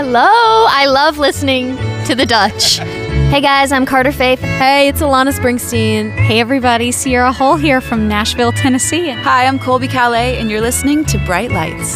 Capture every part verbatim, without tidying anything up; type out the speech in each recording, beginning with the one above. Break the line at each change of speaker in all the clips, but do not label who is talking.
Hello. I love listening to the Dutch. Hey guys, I'm Carter Faith.
Hey, it's Alana Springsteen. Hey everybody, Sierra Hull here from Nashville, Tennessee.
Hi, I'm Colby Calais and you're listening to Bright Lights.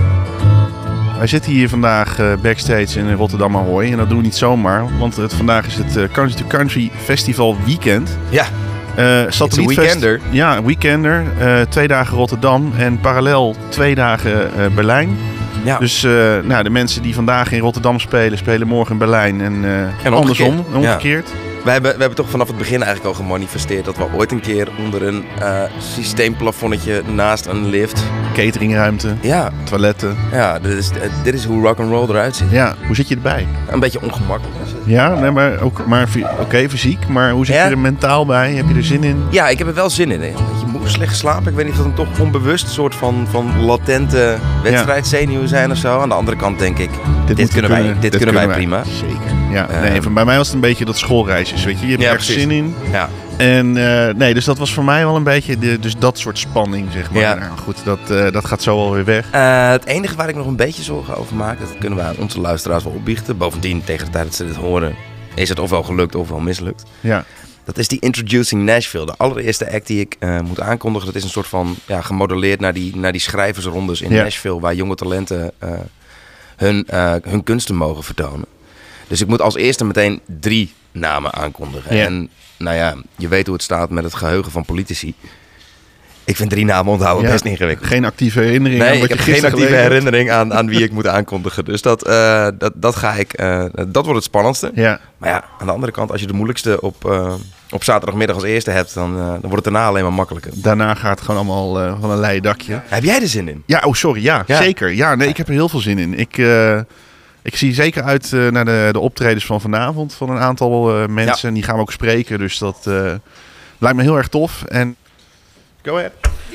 Wij zitten hier vandaag uh, backstage in Rotterdam Ahoy en dat doen we niet zomaar, want het, vandaag is het uh, Country to Country Festival Weekend.
Ja,
uh,
it's a weekender.
Ja, een weekender. Uh, twee dagen Rotterdam en parallel twee dagen uh, Berlijn.
Ja.
Dus uh, nou, de mensen die vandaag in Rotterdam spelen, spelen morgen in Berlijn en, uh,
en
andersom,
omgekeerd.
omgekeerd.
Ja. We hebben, we hebben toch vanaf het begin eigenlijk al gemanifesteerd dat we ooit een keer onder een uh, systeemplafonnetje naast een lift...
Cateringruimte,
ja.
toiletten.
Ja, dit is, dit is hoe rock'n'roll eruit ziet.
Ja, hoe zit je erbij?
Een beetje ongemakkelijk.
Ja, nee, maar, ook, maar oké, okay, fysiek, maar hoe zit
ja?
je er mentaal bij? Heb je er zin in?
Ja, ik heb er wel zin in. Hè. Je moet slecht geslapen. Ik weet niet of dat een toch onbewust soort van, van latente wedstrijdzenuwen zijn of zo. Aan de andere kant denk ik, dit, dit kunnen, wij, dit dit kunnen wij prima.
Wij. Zeker. Ja, uh, nee, bij mij was het een beetje dat schoolreisjes, weet je. Je hebt
ja,
er echt zin in.
Ja.
En uh, nee, dus dat was voor mij wel een beetje de, dus dat soort spanning, zeg maar. Ja. Nou goed, dat, uh, dat gaat zo alweer weg.
Uh, het enige waar ik nog een beetje zorgen over maak, dat kunnen we aan onze luisteraars wel opbiechten. Bovendien, tegen de tijd dat ze dit horen, is het ofwel gelukt ofwel mislukt.
Ja.
Dat is die Introducing Nashville. De allereerste act die ik uh, moet aankondigen. Dat is een soort van ja, gemodelleerd naar die, naar die schrijversrondes in ja. Nashville. Waar jonge talenten uh, hun, uh, hun kunsten mogen vertonen. Dus ik moet als eerste meteen drie namen aankondigen. Ja. En nou ja, je weet hoe het staat met het geheugen van politici. Ik vind drie namen onthouden ja. best ingewikkeld.
Geen actieve herinnering
nee,
aan wat
ik
je
heb geen actieve
geleden.
herinnering aan, aan wie ik moet aankondigen. Dus dat, uh, dat, dat ga ik. Uh, dat wordt het spannendste.
Ja.
Maar ja, aan de andere kant, als je de moeilijkste op, uh, op zaterdagmiddag als eerste hebt, dan, uh, dan wordt het daarna alleen maar makkelijker.
Daarna gaat het gewoon allemaal uh, van een leien dakje.
Heb jij er zin in?
Ja, oh sorry, ja, ja. zeker. Ja, nee, ik heb er heel veel zin in. Ik, uh, ik zie zeker uit uh, naar de, de optredens van vanavond van een aantal uh, mensen. Ja. Die gaan we ook spreken, dus dat uh, lijkt me heel erg tof. En go ahead.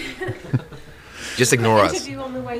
Just ignore us.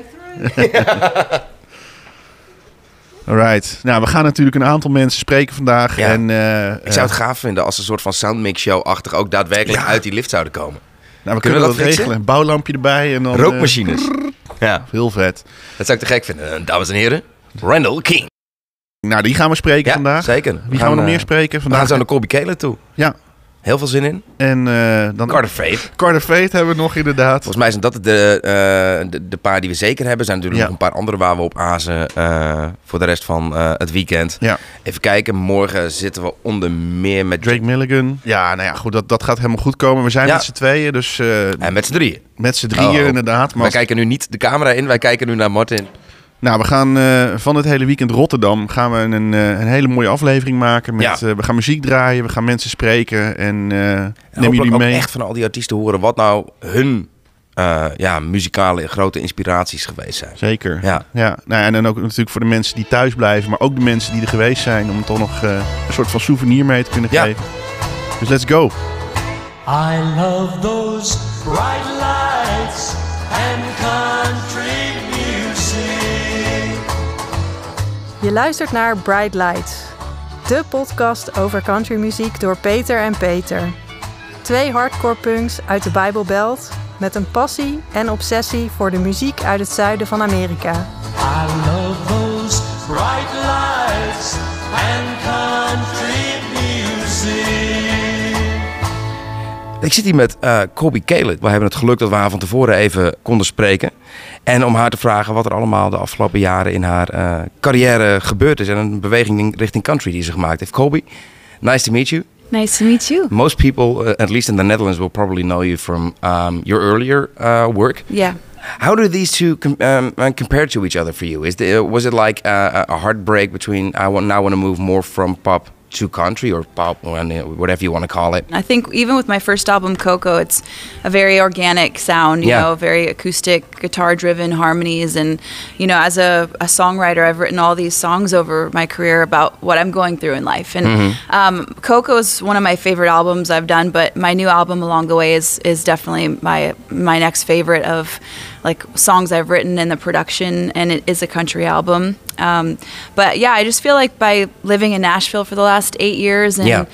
Alright. Nou, we gaan natuurlijk een aantal mensen spreken vandaag.
Ja.
En, uh,
ik zou het gaaf vinden als een soort van soundmix show-achtig ook daadwerkelijk ja. uit die lift zouden komen.
Nou, we kunnen, kunnen we dat, dat regelen. Een bouwlampje erbij. En dan,
rookmachines. Uh,
ja. Heel vet.
Dat zou ik te gek vinden. Dames en heren, Randall King.
Nou, die gaan we spreken
ja,
vandaag.
Zeker.
Wie gaan, gaan we nog uh, meer spreken vandaag?
We gaan zo naar Colby Calais toe.
Ja.
Heel veel zin in.
En uh, dan
Carter Faith.
Carter Faith hebben we nog inderdaad.
Volgens mij zijn dat de, uh, de, de paar die we zeker hebben. Er zijn natuurlijk ja. nog een paar andere waar we op azen uh, voor de rest van uh, het weekend.
Ja.
Even kijken, morgen zitten we onder meer met...
Drake Milligan. Ja, nou ja, goed, dat, dat gaat helemaal goed komen. We zijn ja. met z'n tweeën, dus... Uh,
en met z'n drieën.
Met z'n drieën, oh, inderdaad.
Maar wij kijken nu niet de camera in, wij kijken nu naar Martin.
Nou, we gaan uh, van het hele weekend Rotterdam gaan we een, uh, een hele mooie aflevering maken. Met, ja. uh, we gaan muziek draaien, we gaan mensen spreken en uh, nemen jullie mee.
Ook echt van al die artiesten horen wat nou hun uh, ja, muzikale grote inspiraties geweest zijn.
Zeker.
Ja.
Ja. Nou, en dan ook natuurlijk voor de mensen die thuis blijven, maar ook de mensen die er geweest zijn, om toch nog uh, een soort van souvenir mee te kunnen ja. geven. Dus let's go.
I love those bright lights and country.
Je luistert naar Bright Lights, de podcast over countrymuziek door Peter en Peter. Twee hardcore punks uit de Bijbelbelt met een passie en obsessie voor de muziek uit het zuiden van Amerika.
I love those bright lights and country music.
Ik zit hier met uh, Colby Calais. We hebben het geluk dat we haar van tevoren even konden spreken. En om haar te vragen wat er allemaal de afgelopen jaren in haar uh, carrière gebeurd is. En een beweging richting country die ze gemaakt heeft. Colby, nice to meet you.
Nice to meet you.
Most people, uh, at least in the Netherlands, will probably know you from um, your earlier uh, work.
Yeah.
How do these two com- um, compare to each other for you? Is the, was it like uh, a heartbreak between I want, now want to move more from pop to country or pop, or whatever you want to call it?
I think even with my first album, Coco, it's a very organic sound, you yeah. know, very acoustic, guitar-driven harmonies. And, you know, as a, a songwriter, I've written all these songs over my career about what I'm going through in life. And mm-hmm. um, Coco is one of my favorite albums I've done, but my new album along the way is is definitely my my next favorite of like songs I've written in the production, and it is a country album. Um, but yeah, I just feel like by living in Nashville for the last eight years and
yeah.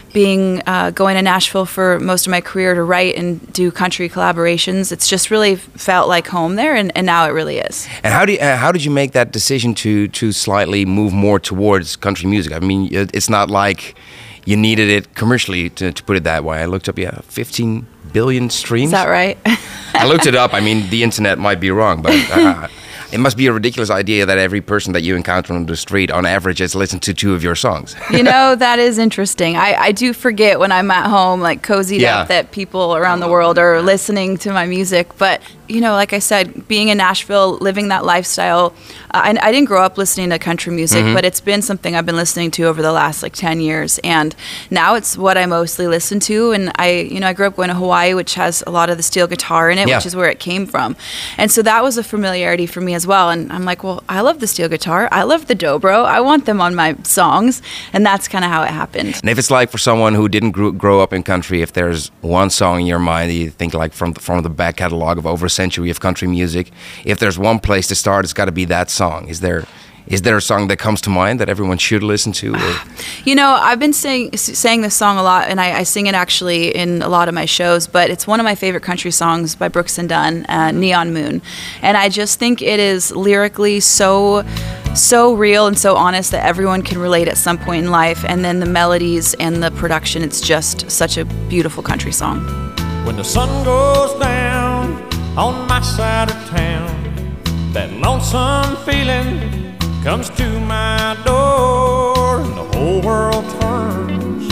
being uh, going to Nashville for most of my career to write and do country collaborations, it's just really felt like home there, and, and now it really is.
And how do you, uh, how did you make that decision to to slightly move more towards country music? I mean, it, it's not like you needed it commercially, to, to put it that way. I looked up, yeah, fifteen billion streams.
Is that right?
I looked it up. I mean, the internet might be wrong, but uh, it must be a ridiculous idea that every person that you encounter on the street, on average, has listened to two of your songs.
You know, that is interesting. I, I do forget when I'm at home, like cozied
Yeah.
up, that people around the world are listening to my music. But, you know, like I said, being in Nashville, living that lifestyle, uh, I, I didn't grow up listening to country music,
Mm-hmm.
but it's been something I've been listening to over the last like ten years. And now it's what I mostly listen to. And I, you know, I grew up going to Hawaii, which has a lot of the steel guitar in it,
Yeah.
which is where it came from. And so that was a familiarity for me as well. And I'm like, well, I love the steel guitar. I love the dobro. I want them on my songs. And that's kind of how it happened.
And if it's like for someone who didn't grow, grow up in country, if there's one song in your mind that you think like from the, from the back catalog of over a century of country music, if there's one place to start, it's got to be that song. Is there is there a song that comes to mind that everyone should listen to? Or?
You know, I've been saying saying this song a lot, and I, I sing it actually in a lot of my shows, but it's one of my favorite country songs by Brooks and Dunn, uh, Neon Moon. And I just think it is lyrically so so real and so honest that everyone can relate at some point in life. And then the melodies and the production, it's just such a beautiful country song.
When the sun goes down on my side of town, that lonesome feeling comes to my door, and the whole world turns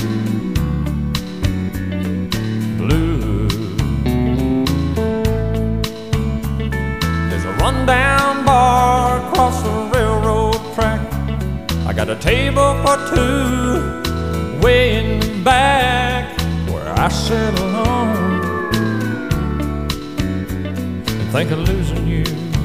blue. There's a rundown bar across the railroad track. I got a table for two way in the back, where I sit alone and think of losing you.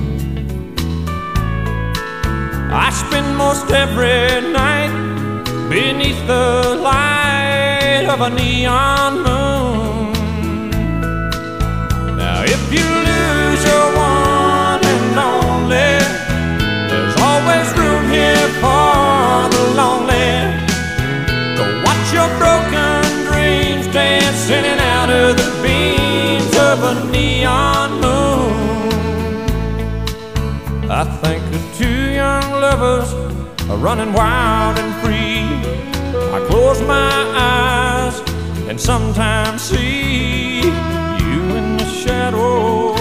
I spend most every night beneath the light of a neon moon. Now if you lose your one and only, there's always room here for the lonely. Go watch your broken dreams dance in and out of the beams of a neon moon. I think of two young lovers are running wild and free. I close my eyes and sometimes see you in the shadows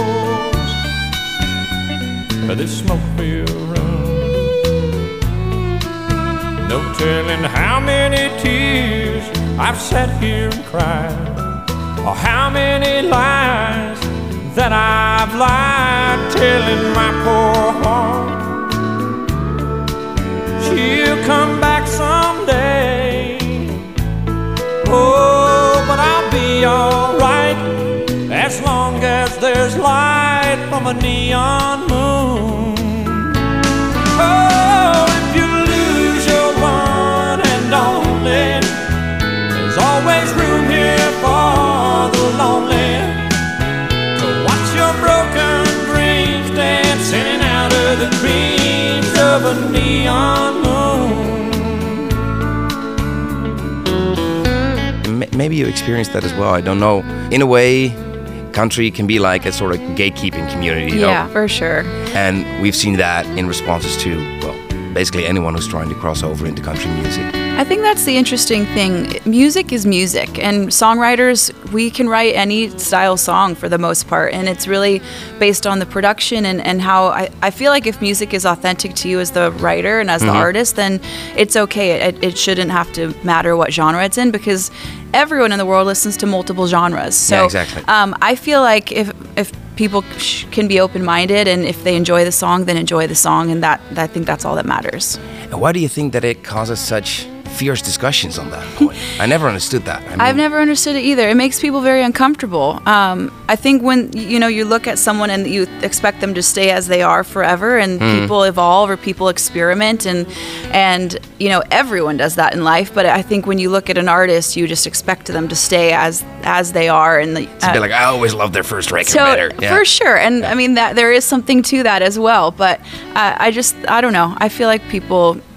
of this smoke-filled room. No telling how many tears I've sat here and cried, or how many lies that I've lied, telling my poor heart she'll come back someday. Oh, but I'll be alright as long as there's light from a neon moon. Oh, if you lose your one and only, there's always room here for the lonely. Broken dreams dance in and out of the dreams of a neon moon.
Maybe you experienced that as well. I don't know. In a way, country can be like a sort of gatekeeping community, you
Yeah,
know?
for sure.
And we've seen that in responses to, well, basically anyone who's trying to cross over into country music.
I think that's the interesting thing. Music is music, and songwriters, we can write any style song for the most part, and it's really based on the production and, and how I, I feel like if music is authentic to you as the writer and as
Mm-hmm.
the artist, then it's okay. It, it shouldn't have to matter what genre it's in, because everyone in the world listens to multiple genres. So
Yeah, exactly.
um, I feel like if if people sh- can be open-minded, and if they enjoy the song, then enjoy the song, and that I think that's all that matters.
And why do you think that it causes such fierce discussions on that point? I never understood that. I mean,
I've never understood it either. It makes people very uncomfortable. Um, I think when you know you look at someone and you expect them to stay as they are forever, and people evolve or people experiment, and and you know everyone does that in life. But I think when you look at an artist, you just expect them to stay as as they are. And the,
it's a bit like, I always loved their first record
so
better. Yeah.
for sure, and I mean that there is something to that as well. But uh, I just I don't know. I feel like people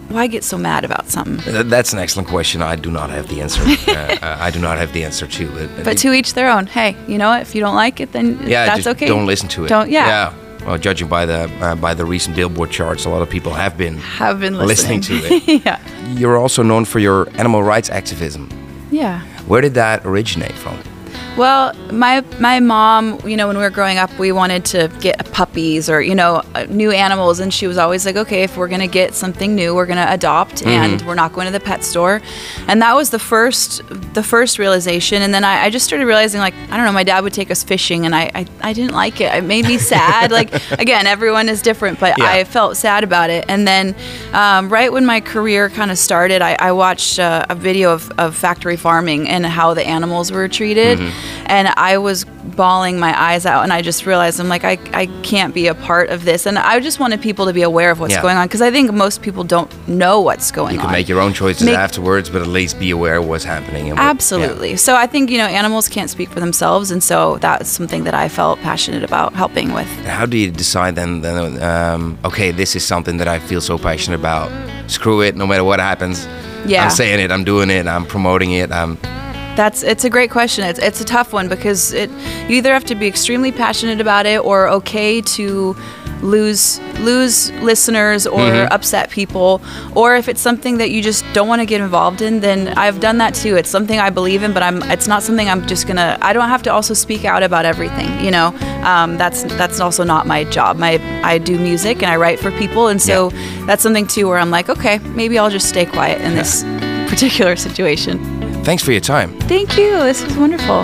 why get so mad about something?
Th- That's an excellent question. I do not have the answer. uh, I do not have the answer to it.
But to each their own. Hey, you know what? If you don't like it, then
yeah,
that's
just
okay.
don't listen to it.
Don't. Yeah.
Yeah. Well, judging by the uh, by the recent Billboard charts, a lot of people have been
Have been listening,
listening to it.
yeah.
You're also known for your animal rights activism.
Yeah.
Where did that originate from?
Well, my my mom, you know, when we were growing up, we wanted to get puppies or, you know, uh, new animals. And she was always like, okay, if we're going to get something new, we're going to adopt
Mm-hmm.
and we're not going to the pet store. And that was the first the first realization. And then I, I just started realizing, like, I don't know, my dad would take us fishing and I, I, I didn't like it. It made me sad. Like, again, everyone is different, but
Yeah.
I felt sad about it. And then um, right when my career kind of started, I, I watched uh, a video of, of factory farming and how the animals were treated.
Mm-hmm.
And I was bawling my eyes out, and I just realized, I'm like, I, I can't be a part of this. And I just wanted people to be aware of what's
Yeah.
going on, because I think most people don't know what's going
You
on.
can make your own choices
Make-
afterwards, but at least be aware of what's happening. And what-
Absolutely. So I think, you know, animals can't speak for themselves, and so that's something that I felt passionate about helping with.
yeah. How do you decide then, then um, okay, this is something that I feel so passionate about. Screw it, no matter what happens.
Yeah.
I'm saying it, I'm doing it, I'm promoting it. I'm,
That's it's a great question. It's it's a tough one, because it you either have to be extremely passionate about it or okay to lose lose listeners or
Mm-hmm.
upset people, or if it's something that you just don't want to get involved in, then I've done that too. It's something I believe in, but I'm it's not something I'm just gonna. I don't have to also speak out about everything. You know, um, that's that's also not my job. My I do music and I write for people, and so that's something too where I'm like, okay, maybe I'll just stay quiet in this particular situation.
thanks for your time.
Thank you. This was wonderful.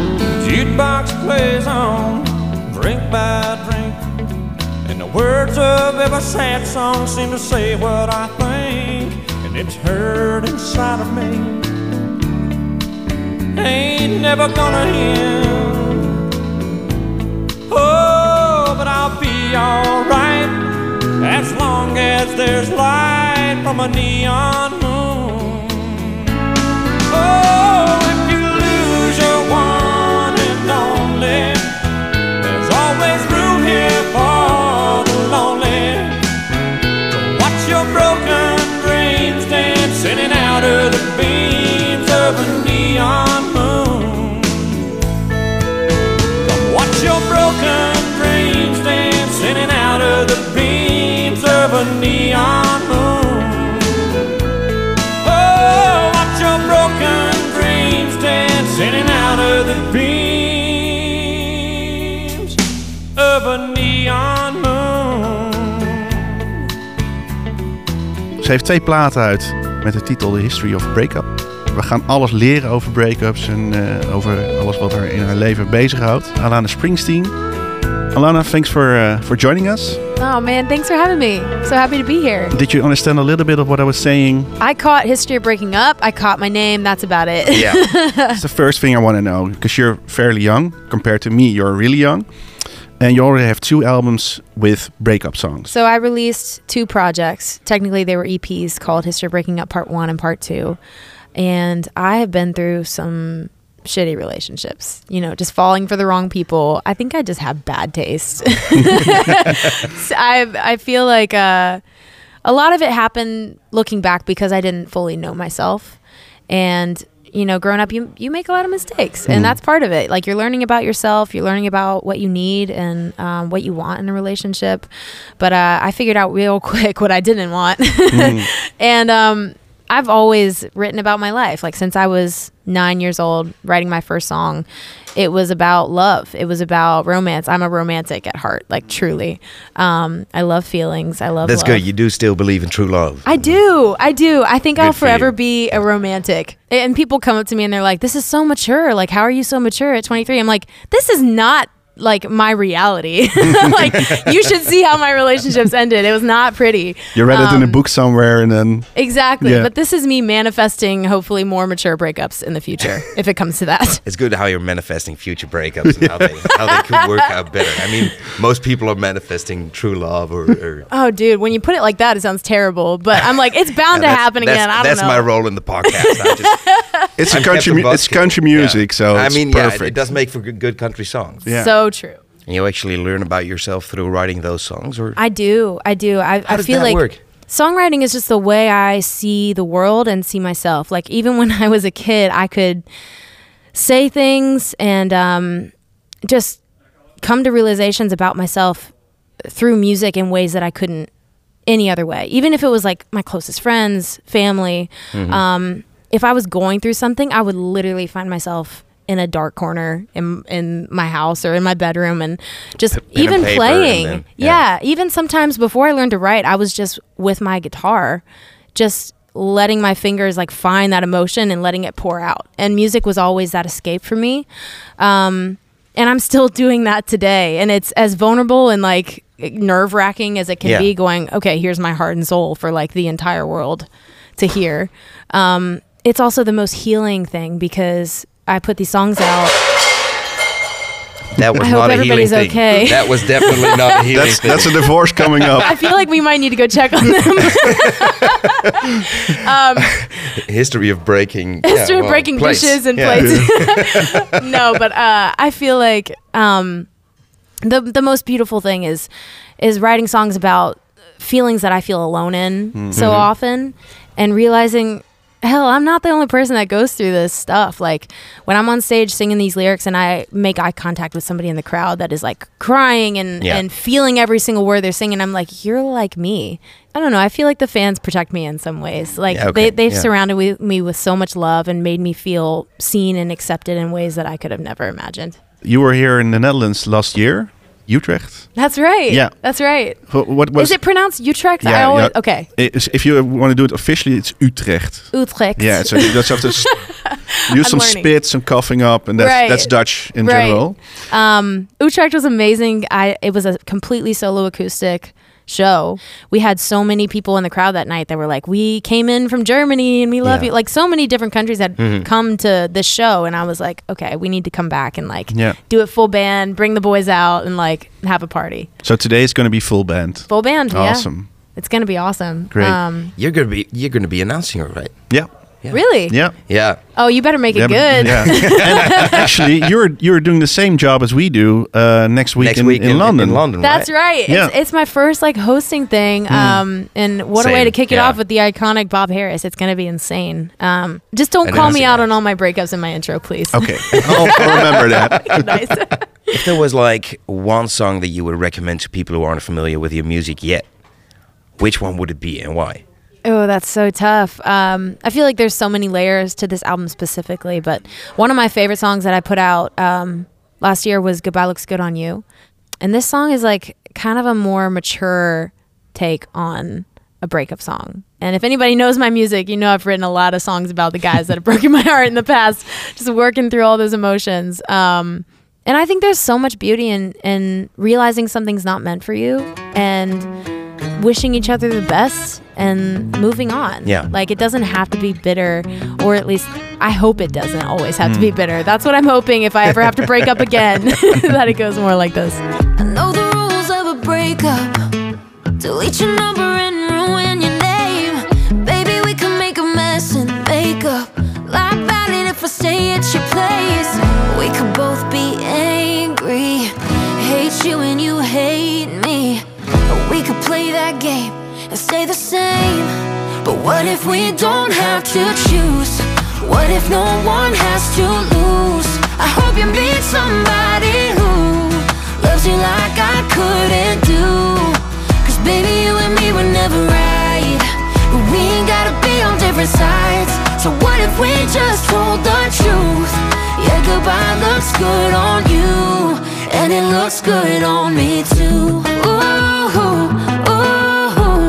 Jukebox plays on, drink by drink, and the words of every sad song seem to say what I think, and it's heard inside of me. Ain't never gonna end. Oh, but I'll be alright as long as there's light from a neon moon. Oh, if you lose your one and only, there's always room here for the lonely. To watch your broken dreams dancing out of the beams of a neon moon. Come watch your broken dreams dancing out of the beams of a neon moon. Oh, watch your broken dreams dancing out of the beams of a neon moon.
Ze heeft twee platen uit met de titel The History of Breakup. We gaan alles leren over breakups en uh, over alles wat haar in haar leven bezighoudt. Alana Springsteen. Alana, thanks for uh, for joining us.
Oh man, thanks for having me. So happy to be here.
Did you understand a little bit of what I was saying?
I caught History of Breaking Up. I caught my name. That's about it.
Yeah.
That's the first thing I want to know, because you're fairly young compared to me. You're really young, and you already have two albums with breakup songs.
So I released two projects. Technically, they were E Ps called History of Breaking Up Part One and Part Two. And I have been through some shitty relationships, you know, just falling for the wrong people. I think I just have bad taste. So I I feel like uh, a lot of it happened looking back because I didn't fully know myself. And, you know, growing up, you you make a lot of mistakes. And that's part of it. Like, you're learning about yourself. You're learning about what you need and um, what you want in a relationship. But uh, I figured out real quick what I didn't want. And um I've always written about my life. Like, since I was nine years old, writing my first song, it was about love. It was about romance. I'm a romantic at heart, like, truly. Um, I love feelings. I love
That's
love.
good. You do still believe in true love.
I do. I do. I think
Good
I'll
for
forever
you.
be a romantic. And people come up to me and they're like, this is so mature. Like, how are you so mature at twenty-three? I'm like, this is not like my reality. Like, you should see how my relationships ended. It was not pretty.
You read it in a
Um,
book somewhere, and then
Exactly.
Yeah.
But this is me manifesting hopefully more mature breakups in the future, if it comes to that.
It's good how you're manifesting future breakups and how they how they could work out better. I mean, most people are manifesting true love or. or
Oh, dude, when you put it like that, it sounds terrible. But I'm like, it's bound to
that's-
happen
that's-
again. I don't
That's
know.
my role in the podcast. I just,
it's a
I'm
country.
Captain
mu- It's
Buzzkill.
country music,
Yeah.
so
I
it's
mean, yeah,
perfect.
it, it does make for good, good country songs.
Yeah.
So true.
And you actually learn about yourself through writing those songs, or
I do. I do. I,
how
I
does
feel
that
like
work?
songwriting is just the way I see the world and see myself. Like, even when I was a kid, I could say things and um, just come to realizations about myself through music in ways that I couldn't any other way. Even if it was like my closest friends, family. Mm-hmm. Um, if I was going through something, I would literally find myself in a dark corner in in my house or in my bedroom and just P- even playing. Then, yeah. yeah, even sometimes before I learned to write, I was just with my guitar, just letting my fingers like find that emotion and letting it pour out. And music was always that escape for me. Um, and I'm still doing that today. And it's as vulnerable and like nerve wracking as it can yeah. be, going, okay, here's my heart and soul for like the entire world to hear. Um, it's also the most healing thing because I put these songs out.
That was
I
not
hope
a
everybody's
healing
okay.
thing. That was definitely not a healing
that's,
thing.
That's a divorce coming up.
I feel like we might need to go check on them. um,
history of breaking.
History
yeah,
of
well,
breaking
plates.
dishes and
yeah.
plates. No, but uh, I feel like um, the the most beautiful thing is is writing songs about feelings that I feel alone in mm-hmm. so often, and realizing, hell, I'm not the only person that goes through this stuff. Like when I'm on stage singing these lyrics and I make eye contact with somebody in the crowd that is like crying and,
yeah.
and feeling every single word they're singing, I'm like, you're like me. I don't know. I feel like the fans protect me in some ways. Like
yeah, okay.
they, they've
yeah.
surrounded we, me with so much love and made me feel seen and accepted in ways that I could have never imagined.
You were here in the Netherlands last year. Utrecht.
That's right.
Yeah.
That's right.
What, what was,
is it pronounced Utrecht?
Yeah,
I always,
yeah.
Okay.
It's, if you want to do it officially, it's Utrecht.
Utrecht.
Yeah, so you just have to s- use some
learning.
spit, some coughing up, and that's
Right.
that's Dutch in
Right.
general.
Um, Utrecht was amazing. I it was a completely solo acoustic show. We had so many people in the crowd that night that were like, we came in from Germany and we love
Yeah.
you. Like so many different countries had
Mm-hmm.
come to this show, and I was like, okay, we need to come back and like
Yeah.
do it full band, bring the boys out and like have a party.
So today is going to be full band.
Full band.
Awesome.
Yeah. It's gonna be awesome.
Great.
Um,
You're gonna be you're gonna be announcing it, right?
Yeah.
Yeah.
Really?
Yeah.
Yeah.
Oh, you better make it
Yeah, but-
good.
Yeah. And actually, you're you're doing the same job as we do uh, next week,
Next
in,
week
in, London.
In London,
That's
right?
right.
Yeah.
It's, it's my first like hosting thing. Um, and what a way
Same,
to kick it
yeah.
off with the iconic Bob Harris. It's going to be insane. Um, just don't
And
call
then
me
see
out
that.
on all my breakups in my intro, please.
Okay, I'll, I'll remember that.
Nice.
If there was like one song that you would recommend to people who aren't familiar with your music yet, which one would it be and why?
Oh, that's so tough. Um, I feel like there's so many layers to this album specifically, but one of my favorite songs that I put out um, last year was Goodbye Looks Good on You. And this song is like kind of a more mature take on a breakup song. And if anybody knows my music, you know I've written a lot of songs about the guys that have broken my heart in the past, just working through all those emotions. Um, and I think there's so much beauty in, in realizing something's not meant for you and wishing each other the best and moving on.
Yeah.
Like it doesn't have to be bitter, or at least I hope it doesn't always have mm. to be bitter. That's what I'm hoping if I ever have to break up again, that it goes more like this.
I know the rules of a breakup. Delete your number and ruin your name. Baby, we can make a mess and make up. Lie about it if I stay at your place. We could both be angry, hate you and you hate me. Or we could play that game and stay the same. But what if we don't have to choose? What if no one has to lose? I hope you meet somebody who loves you like I couldn't do. Cause baby, you and me were never right, but we ain't gotta be on different sides. So what if we just told the truth? Yeah, goodbye looks good on you, and it looks good on me too. Ooh, ooh.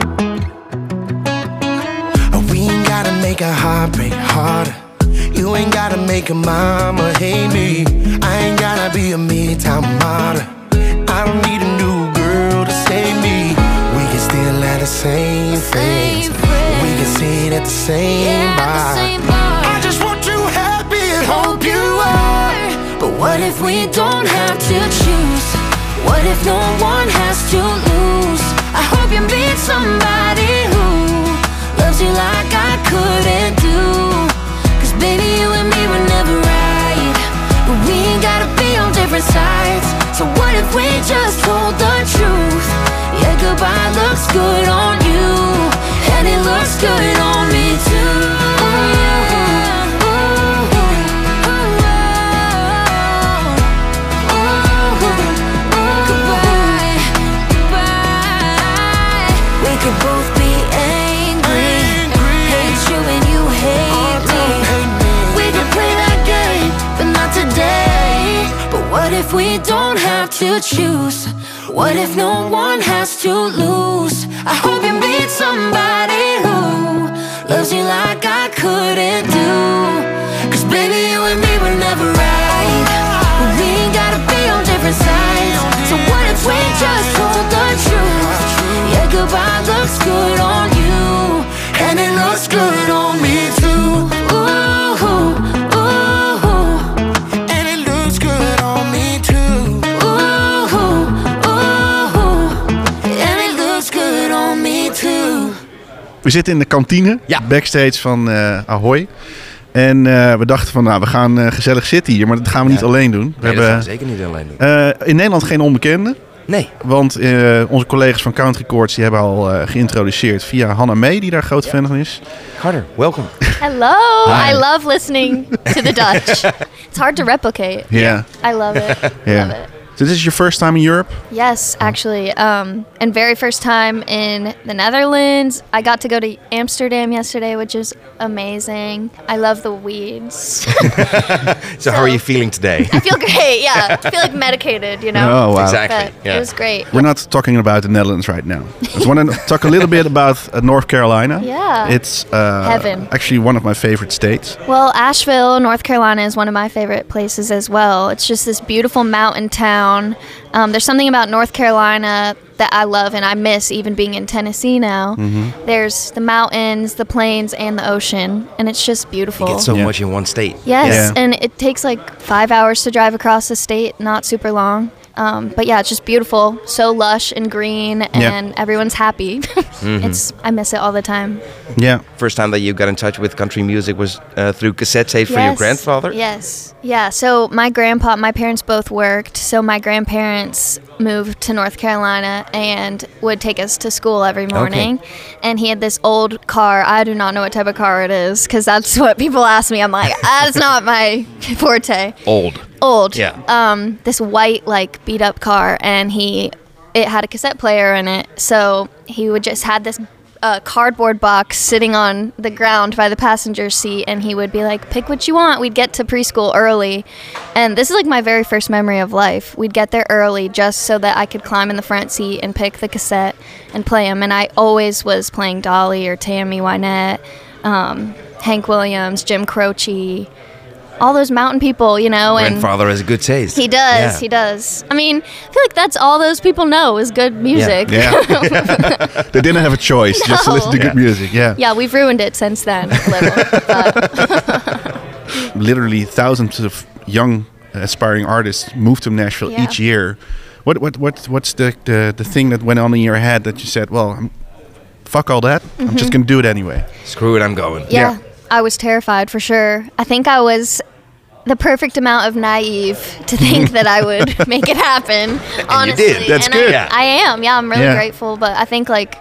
We ain't gotta make a heartbreak harder. You ain't gotta make a mama hate me. I ain't gotta be a midtown martyr. I don't need a new girl to save me. We can still have the same friends. We can sit at the same
Yeah,
bar.
the same bar.
I just want you happy and hope you are.
But what if we don't have to choose? What if no one has to lose? I hope you meet somebody who loves you like I couldn't do. Cause baby, you and me were never right, but we ain't gotta be on different sides. So what if we just told the truth? Yeah, goodbye looks good on you, good on me too. Goodbye, goodbye. We could both be angry, hate you and you hate me. We could play that game, but not today. But what if we don't have to choose? What if no one has to lose? I hope you meet somebody who loves you like I couldn't do. Cause baby, you and me were never right. We ain't gotta be on different sides. So what if we just told the truth? Yeah, goodbye looks good on you, and it looks good on me too. Ooh, ooh,
and it looks good on me too.
ooh, ooh, and it looks good on me too.
We zitten in de kantine,
Ja.
backstage van eh, Ahoy. En eh, we dachten van, nou, we gaan eh, gezellig zitten hier, maar dat gaan we niet
Ja.
alleen doen. We
Nee, dat gaan
hebben
we zeker niet alleen doen.
eh, in Nederland geen onbekende.
Nee.
Want eh, onze collega's van Country Chords die hebben al eh, geïntroduceerd via Hannah May, die daar groot fan van is.
Carter, welkom.
Hello.
Hi.
I love listening to the Dutch. It's hard to replicate.
Yeah.
I love it.
Yeah.
Love it.
So this is your first time in Europe?
Yes, actually. Um, and very first time in the Netherlands. I got to go to Amsterdam yesterday, which is amazing. I love the weeds.
So how are you feeling today?
I feel great, yeah. I feel like medicated, you know?
Oh, wow.
Exactly.
But
Yeah.
it was great.
We're not talking about the Netherlands right now. I just want to talk a little bit about uh, North Carolina.
Yeah.
It's uh,
Heaven.
actually one of my favorite states.
Well, Asheville, North Carolina is one of my favorite places as well. It's just this beautiful mountain town. Um, there's something about North Carolina that I love and I miss even being in Tennessee now.
Mm-hmm.
There's the mountains, the plains, and the ocean, and it's just beautiful.
You get so
Yeah.
much in one state.
Yes,
Yeah.
and it takes like five hours to drive across the state, not super long. Um, but yeah, it's just beautiful, so lush and green, and
Yeah.
everyone's happy. It's I miss it all the time.
Yeah.
First time that you got in touch with country music was uh, through cassette tapes for your
Yes,
grandfather?
Yes. Yeah, so my grandpa, my parents both worked, so my grandparents moved to North Carolina and would take us to school every morning. And he had this old car. I do not know what type of car it is, because that's what people ask me. I'm like, that's not my forte.
Old.
Old.
Yeah.
Um, this white, like, beat up car, and he, it had a cassette player in it, so he would just had this uh, cardboard box sitting on the ground by the passenger seat, and he would be like, pick what you want. We'd get to preschool early, and this is like my very first memory of life. We'd get there early just so that I could climb in the front seat and pick the cassette and play them, and I always was playing Dolly or Tammy Wynette, um, Hank Williams, Jim Croce, all those mountain people, you know. And
Grandfather has a good taste.
he does,
Yeah.
he does. I mean, I feel like that's all those people know is good music.
Yeah. They didn't have a choice just to
No.
listen to good music. Yeah.
Yeah, we've ruined it since then a little. But
Literally thousands of young aspiring artists move to Nashville
Yeah.
each year. What what what what's the, the the thing that went on in your head that you said, well, I'm, fuck all that. I'm just gonna do it anyway.
Screw it, I'm going.
yeah,
Yeah.
I was terrified for sure. I think I was the perfect amount of naive to think that I would make it happen. Honestly,
did.
That's
And
good.
I,
Yeah.
I am. Yeah, I'm really
Yeah.
grateful. But I think like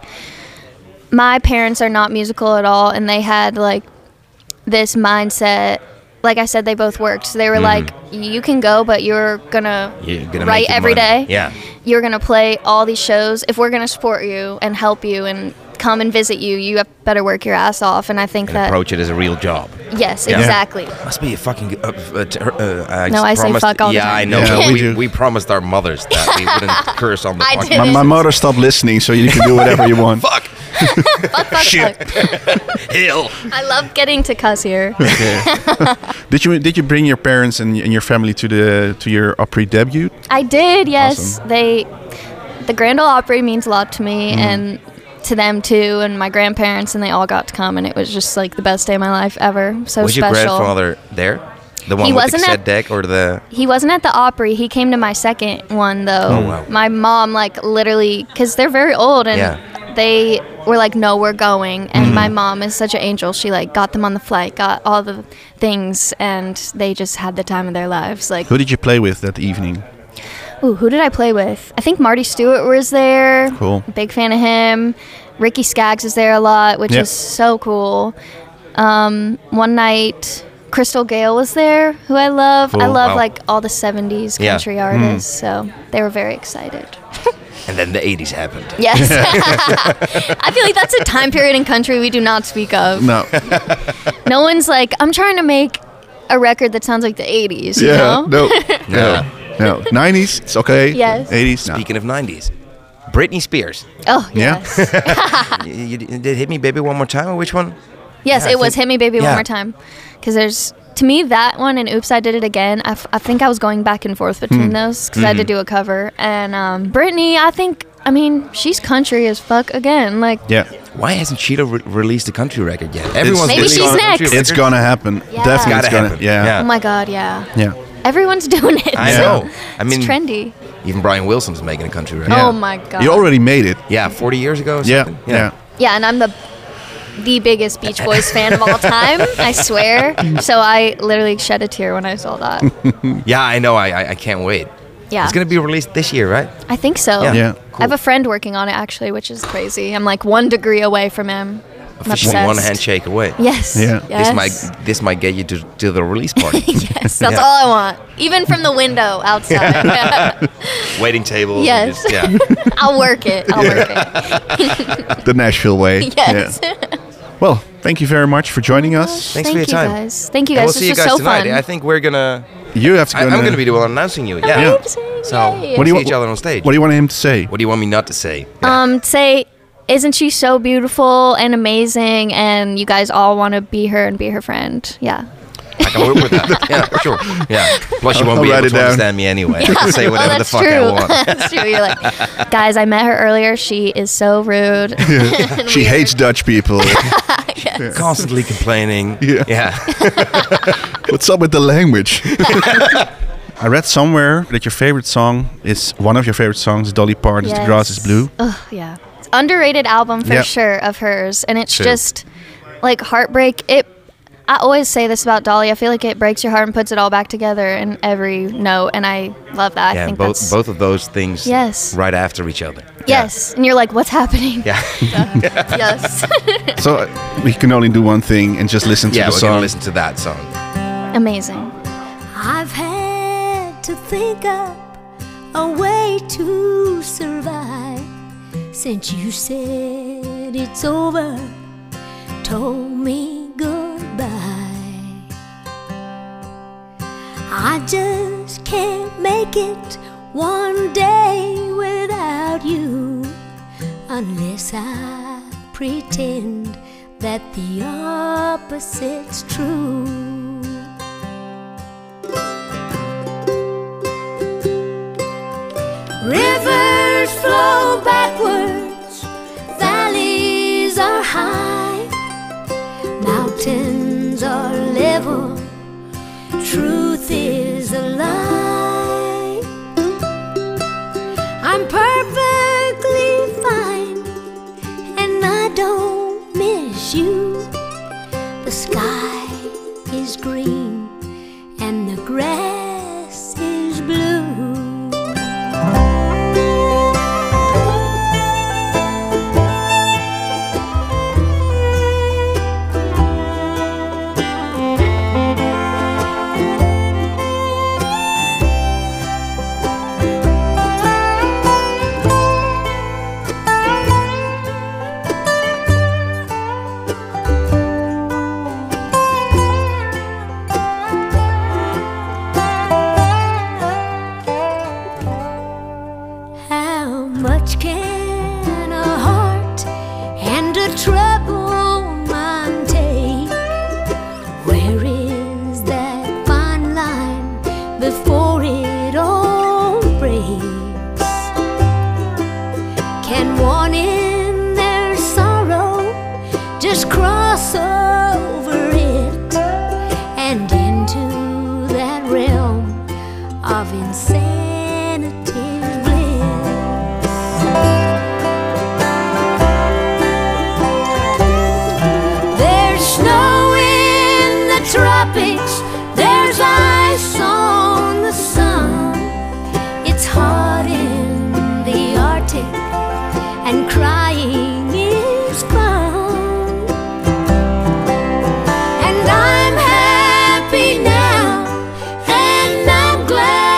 my parents are not musical at all, and they had like this mindset. Like I said, they both worked. So they were like, you can go, but you're gonna
You're gonna
write
make your
every
money.
day.
Yeah.
You're gonna play all these shows. If we're gonna support you and help you and come and visit you, you have better work your ass off. And I think
And
that
approach it as a real job.
yes,
Yeah.
exactly.
Must be a fucking. Uh, uh, t- uh, I
No, I say
promised-
fuck all the
Yeah,
time.
I know.
Yeah,
but
we
we,
do.
we promised our mothers that we wouldn't curse on the
I
podcast.
did.
My, my mother stopped listening, so you can do whatever you want.
Fuck.
Fuck, fuck,
Shit.
fuck.
Hill.
I love getting to cuss here.
Did you did you bring your parents and, and your family to the to your Opry debut?
I did, yes.
Awesome.
They, the Grand Ole Opry means a lot to me, and to them too, and my grandparents, and they all got to come, and it was just like the best day of my life ever. So
Was your
special.
grandfather there? The one
He
with the
wasn't
cassette
at-
deck or the?
He wasn't at the Opry. He came to my second one though.
Oh, wow.
My mom, like literally, because they're very old, and
Yeah.
they were like, "No, we're going." And my mom is such an angel. She like got them on the flight, got all the things, and they just had the time of their lives. Like,
Who did you play with that evening?
Ooh, who did I play with? I think Marty Stewart was there.
Cool.
Big fan of him. Ricky Skaggs is there a lot, which
Yep.
is so cool. Um, one night, Crystal Gale was there, who I love. I
Cool.
love
Wow.
like all the seventies
Yeah.
country artists, so they were very excited.
And then the eighties happened.
Yes. I feel like that's a time period in country we do not speak of.
No.
No one's like, I'm trying to make a record that sounds like the eighties, you
Yeah.
know?
No.
No.
No. nineties, it's okay.
Yes.
eighties, no.
Speaking of nineties, Britney Spears.
Oh,
Yeah.
yes.
You, you did Hit Me Baby One More Time, or which one?
Yes,
Yeah, I
it was
think-
Hit Me Baby
yeah.
One More Time. Because there's, to me, that one and Oops, I Did It Again, I, f- I think I was going back and forth between
Hmm.
those because I had to
Mm-hmm.
do a cover. And um, Britney, I think, I mean, she's country as fuck again. Like,
Yeah.
Why hasn't Cheetah re- released a country record yet? Everyone's
Maybe
busy
she's
on a country
next.
It's
record.
gonna happen.
Yeah.
Definitely
Gotta
it's gonna
happen.
Yeah.
Yeah.
oh my God, yeah.
Yeah.
Everyone's doing it.
I
so
know. I mean,
it's trendy.
even Brian Wilson's making a country record.
Yeah.
Oh my God.
You already made it.
Yeah, forty years ago or
Yeah.
something?
Yeah.
Yeah, and I'm the the biggest Beach Boys fan of all time. I swear. So I literally shed a tear when I saw that.
Yeah, I know. I, I I can't wait.
Yeah,
It's going to be released this year, right?
I think so.
Yeah.
Yeah.
I have a friend working on it actually, which is crazy. I'm like one degree away from him. I'm
Officially
obsessed.
one handshake away.
Yes.
Yeah.
Yes.
This might this might get you to, to the release party.
Yes, that's
Yeah.
all I want. Even from the window outside.
Waiting tables.
Yes.
And just, yeah.
I'll work it. I'll work it.
The Nashville way.
Yes.
Yeah. Well, thank you very much for joining us.
Thanks
Thank
for your
you
time.
guys. Thank you
And
guys.
we'll see you
this
guys
was so
tonight.
fun.
I think we're gonna.
You have to
I,
go.
I'm
to-
gonna be the one announcing you. Yeah.
Yeah.
So
Yay.
we'll
do you
see
want-
each other on stage.
What do you want him to say?
What do you want me not to say?
Um, say, isn't she so beautiful and amazing? And you guys all want to be her and be her friend. Yeah.
I can work with that. Yeah, sure. Yeah. Plus, you won't
I'll
be
write
able
it
to
down.
understand me anyway. I can say
Oh,
whatever the
that's
fuck
true.
I want.
That's true. You're like, guys, I met her earlier. She is so rude. and
She
weird."
hates Dutch people.
Yes.
Constantly complaining.
Yeah.
Yeah.
What's up with the language? I read somewhere that your favorite song is one of your favorite songs, Dolly Parton's "The Grass Is
Yes.
Blue."
Oh, yeah. It's underrated album for
Yeah.
sure of hers. And it's
True.
just like heartbreak. It. I always say this about Dolly. I feel like it breaks your heart and puts it all back together in every note. And I love that. I
Yeah.
think
Both
that's,
both of those things.
Yes.
Right after each other.
Yes. And you're like, what's happening?
Yeah.
Yes.
So uh, we can only do one thing and just listen to
Yeah.
the
We're
song.
gonna listen to that song.
Amazing.
I've had to think up a way to survive since you said it's over, told me goodbye. I just can't make it one day without you unless I pretend that the opposite's true. Rivers flow backwards, valleys are high, mountains are level, truth is a lie. I'm perfectly fine, and I don't miss you. The sky is green, and the grass is blue. How much can a heart and a troubled mind take? Where is that fine line before it all breaks? Can one in their sorrow just cross over it and into that realm of insanity's bliss? There's snow in the tropics, there's ice on the sun. It's hard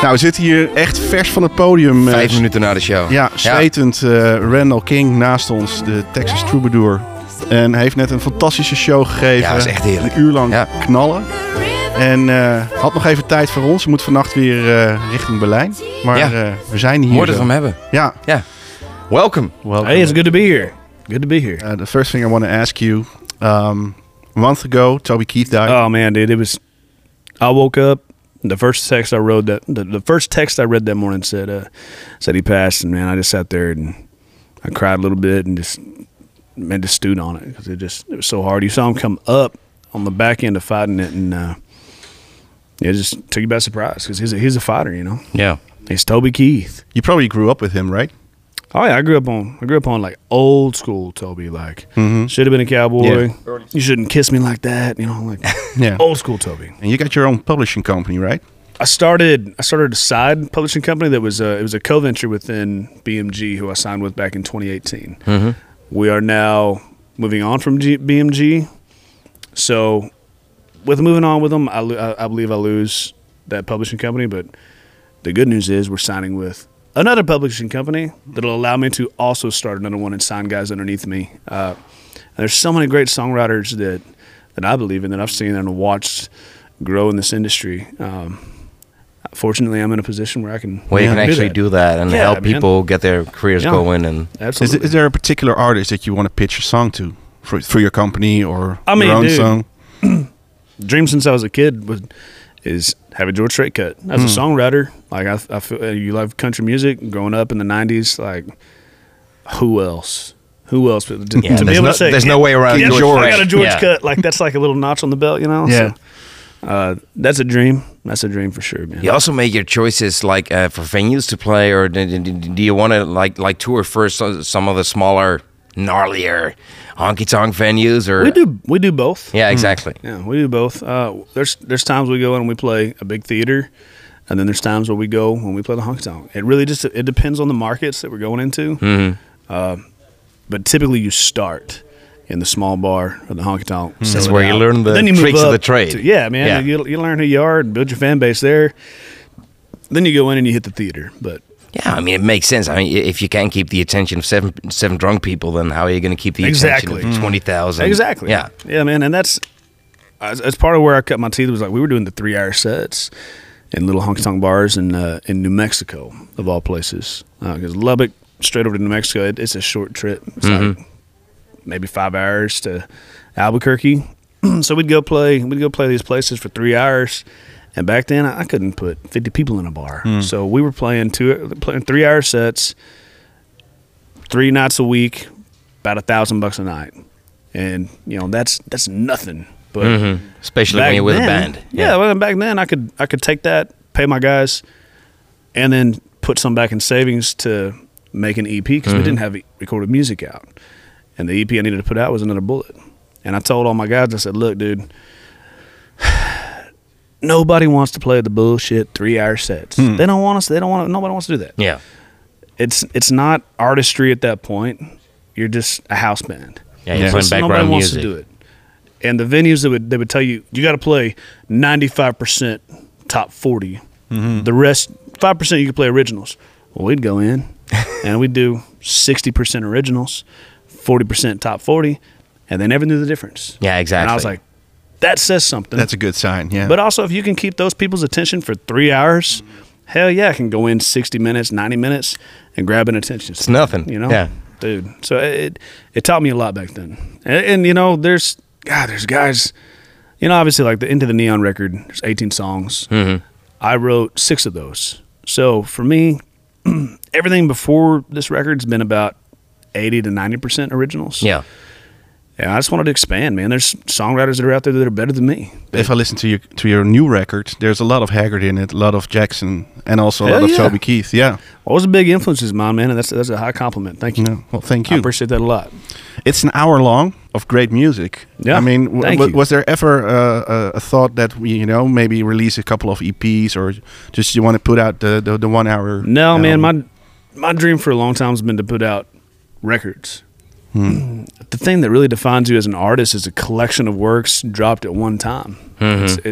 Nou, we zitten hier echt vers van het podium.
Vijf
uh,
minuten na de show.
Ja, zwetend. Uh, Randall King naast ons, de Texas Troubadour. En hij heeft net een fantastische show gegeven.
Ja, dat is echt heerlijk.
Een uur lang
ja.
knallen. En uh, had nog even tijd voor ons. We moeten vannacht weer uh, richting Berlijn. Maar ja. uh, we zijn hier.
Mooi dat we hem hebben.
Ja.
ja. Welcome.
Welcome.
Hey, it's good to be here. Good to be here.
Uh, the first thing I want to ask you. Um, a month ago, Toby Keith died.
Oh, man, dude. It was... I woke up. The first text I wrote that the, the first text I read that morning said uh, said he passed, and man, I just sat there and I cried a little bit and just man just stewed on it because it just it was so hard. You saw him come up on the back end of fighting it, and uh, it just took you by surprise because he's a, he's a fighter, you know.
Yeah,
he's Toby Keith.
You probably grew up with him, right?
Oh yeah, I grew up on I grew up on like old school Toby, like
mm-hmm.
should have been a cowboy.
Yeah.
You shouldn't kiss me like that, you know, like
yeah.
old school Toby.
And you got your own publishing company, right?
I started I started a side publishing company that was a, it was a co-venture within B M G, who I signed with back in twenty eighteen.
Mm-hmm.
We are now moving on from G- B M G, so with moving on with them, I, I, I believe I lose that publishing company. But the good news is we're signing with another publishing company that'll allow me to also start another one and sign guys underneath me. Uh, and there's so many great songwriters that that I believe in, that I've seen and watched grow in this industry. Um, Fortunately, I'm in a position where I can
where you
yeah,
can actually
do,
do that and
yeah,
help
man.
people get their careers
yeah.
going. And
absolutely,
is, is there a particular artist that you want to pitch a song to for for your company or
I mean,
your own
dude,
song?
Dream since I was a kid was is have a George Strait cut as mm. a songwriter. Like I, I feel uh, you love country music. Growing up in the nineties, like who else? Who else? To,
yeah,
to be able
no,
to say,
there's no way around
yeah,
George.
I got a George
yeah.
cut. Like that's like a little notch on the belt, you know.
Yeah.
So, uh, that's a dream. That's a dream for sure, man.
You also make your choices like uh, for venues to play, or do, do you want to like like tour first some of the smaller, gnarlier, honky tonk venues? Or
we do we do both.
Yeah, exactly.
Mm. Yeah, we do both. Uh, there's there's times we go in and we play a big theater, and then there's times where we go when we play the honky tonk. It really just it depends on the markets that we're going into.
Mm-hmm.
Uh, but typically you start in the small bar or the honky tonk.
Mm. That's where out. you learn the then you tricks of the trade.
To, yeah, man.
Yeah.
You, you learn who you are and build your fan base there. Then you go in and you hit the theater. But
yeah, I mean, it makes sense. I mean, if you can't keep the attention of seven seven drunk people, then how are you going to keep the
exactly.
attention of twenty thousand?
Exactly.
Yeah.
Yeah, man. And that's, that's part of where I cut my teeth. Was like we were doing the three-hour sets in little honky tonk bars in uh, in New Mexico, of all places. Because uh, Lubbock, straight over to New Mexico, it, it's a short trip. It's
mm-hmm.
like maybe five hours to Albuquerque. So we'd go play. We'd go play these places for three hours. And back then, I couldn't put fifty people in a bar. Mm. So we were playing two, playing three-hour sets, three nights a week, about a thousand bucks a night. And you know that's that's nothing. But
mm-hmm. especially when you're with
then,
a band.
Yeah, yeah, well, back then I could I could take that, pay my guys, and then put some back in savings to make an E P because mm-hmm. we didn't have recorded music out. And the E P I needed to put out was Another Bullet. And I told all my guys, I said, look, dude, nobody wants to play the bullshit three-hour sets. Hmm. They don't want us. They don't want. Nobody wants to do that.
Yeah,
it's it's not artistry at that point. You're just a house band.
Yeah, you're
so
playing background
nobody
music.
wants to do it. And the venues that would they would tell you you got to play ninety-five percent top forty. Mm-hmm. The rest five percent you could play originals. Well, we'd go in and we'd do sixty percent originals, forty percent top forty, and they never knew the difference.
Yeah, exactly.
And I was like, that says something.
That's a good sign, yeah.
But also, if you can keep those people's attention for three hours, hell yeah, I can go in sixty minutes, ninety minutes, and grab an attention.
It's nothing,
you know?
Yeah.
Dude, so it it taught me a lot back then. And, and you know, there's, God, there's guys, you know, obviously like the Into the Neon record, there's eighteen songs.
Mm-hmm.
I wrote six of those. So for me, everything before this record's been about eighty to ninety percent originals.
Yeah.
Yeah, I just wanted to expand, man. There's songwriters that are out there that are better than me.
If I listen to your to your new record, there's a lot of Haggard in it, a lot of Jackson, and also a
Hell
lot
yeah.
of Toby Keith. Yeah,
well, those are big influences of mine, man, and that's that's a high compliment. Thank you.
Yeah, well, thank you.
I appreciate that a lot.
It's an hour long of great music.
Yeah,
I mean, w-
thank
w-
you.
was there ever uh, a, a thought that we, you know, maybe release a couple of E Ps, or just you want to put out the the, the one hour?
No,
album?
man, my my dream for a long time has been to put out records.
Hmm.
The thing that really defines you as an artist is a collection of works dropped at one time.
Mm-hmm.
It's, it's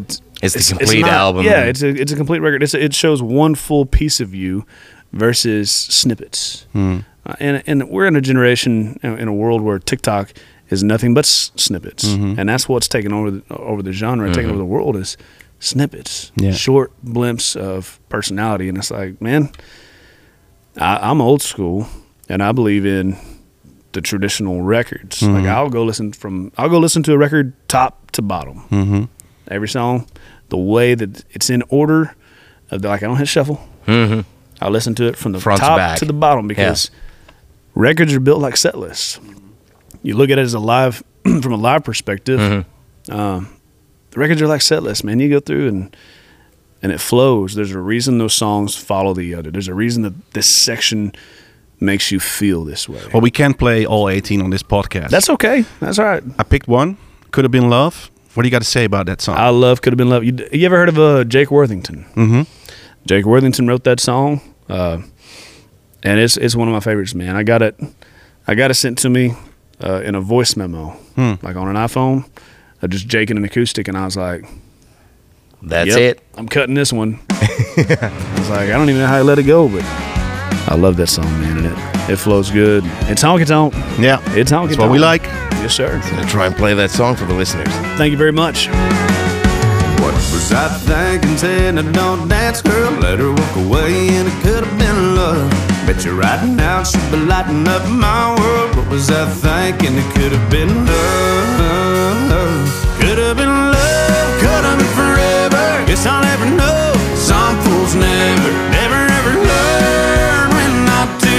It's the
it's,
complete
it's not,
album.
Yeah, it's a it's a complete record. It's a, it shows one full piece of you versus snippets.
Hmm.
Uh, and and we're in a generation in a world where TikTok is nothing but s- snippets,
Mhm.
and that's what's taking over the, over the genre,
Mhm.
taking over the world is snippets,
Yeah.
short blimps of personality. And it's like, man, I, I'm old school, and I believe in the traditional records.
Mhm.
Like I'll go listen from I'll go listen to a record top to bottom,
Mhm.
every song, the way that it's in order. Of the, like I don't hit shuffle.
Mm-hmm.
I listen to it from the
Front to
top
back.
to the bottom because records are built like set lists. You look at it as a live, from a live perspective.
Mm-hmm.
Um, the records are like set lists, man. You go through and and it flows. There's a reason those songs follow the other. There's a reason that this section makes you feel this way.
Well, we can't play all eighteen on this podcast.
That's okay. That's all right.
I picked one. Could have been love. What do you got to say about that song?
I love Could Have Been Love. You, you ever heard of uh, Jake Worthington?
Mm-hmm.
Jake Worthington wrote that song, uh, and it's it's one of my favorites, man. I got it, I got it sent to me uh, in a voice memo,
Hmm.
like on an iPhone, uh, just Jake and an acoustic, and I was like,
That's
yep,
it.
I'm cutting this one. I was like, I don't even know how to let it go, but I love that song, man, and it it flows good. It's honky tonk.
Yeah,
It's honky tonk.
that's what we like.
Yes, sir.
I'm gonna try and play that song for the listeners.
Thank you very much.
What was I thinking? Saying I don't dance, girl. Let her walk away, and it could have been love. Bet you right now she'd be lighting up my world. What was I thinking? It could have been love. Could have been love. Could have been forever. Guess I'll never know. Some fools never, never, ever learn when not to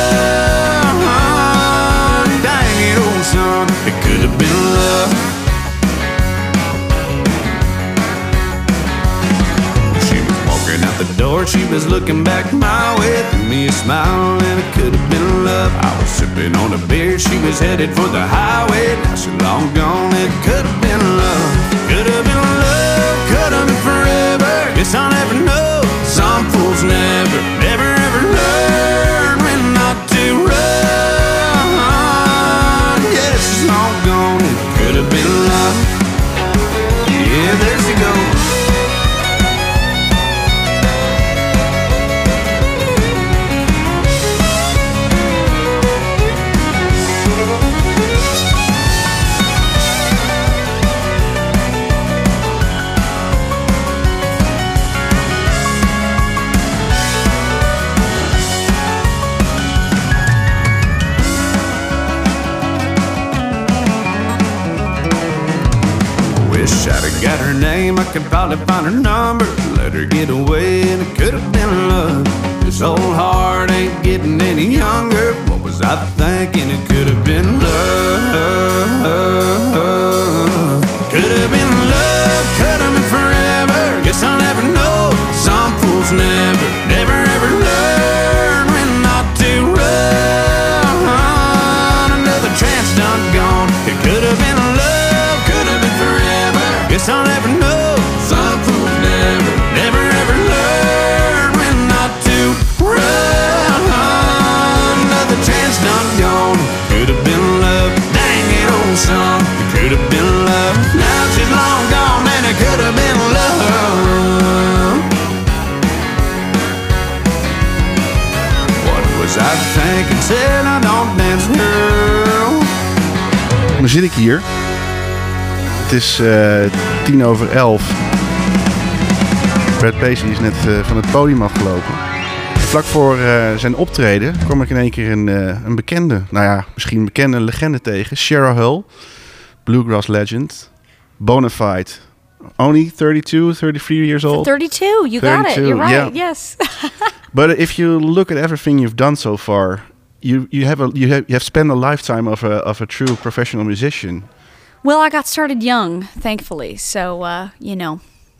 run. Dang it, old son. It could have been love. Out the door, she was looking back my way, threw me a smile, and it could have been love. I was sipping on a beer, she was headed for the highway. Now she's long gone, it could have been love. Could have been love, could have been forever. Guess I'll never know. Some fools never, never, ever learn when not to run. Yeah, she's long gone, it could have been love. Yeah, there she goes. Wish I'd have got her name, I could probably find her number. Let her get away, and it could have been love. This old heart ain't getting any younger. What was I thinking? It could have been love. Could have been love, could have been forever. Guess I'll never know. Some fools never, never, ever learn when not to run. Another chance done gone. It could have been love, could have been forever. Guess I'll never know. Some fools never, never, ever learn when not to run. Another chance done gone. Could have been love. Dang it, old son. It could have been love. Now she's long gone, and it could have been love. What was I thinking? Said I don't dance, girl.
Dan zit ik hier. Het is uh, tien over elf. Brad Paisley is net uh, van het podium afgelopen. Vlak voor uh, zijn optreden kwam ik in één keer een, uh, een bekende, nou ja, misschien een bekende legende tegen. Cheryl Hull, bluegrass legend, bonafide. Only thirty-two, thirty-three years old.
thirty-two, you got it.
thirty-two,
You're right.
yeah.
Yes.
But if you look at everything you've done so far, you you have a you have you have spent a lifetime of a of a true professional musician.
Well, I got started young, thankfully. So, uh, you know,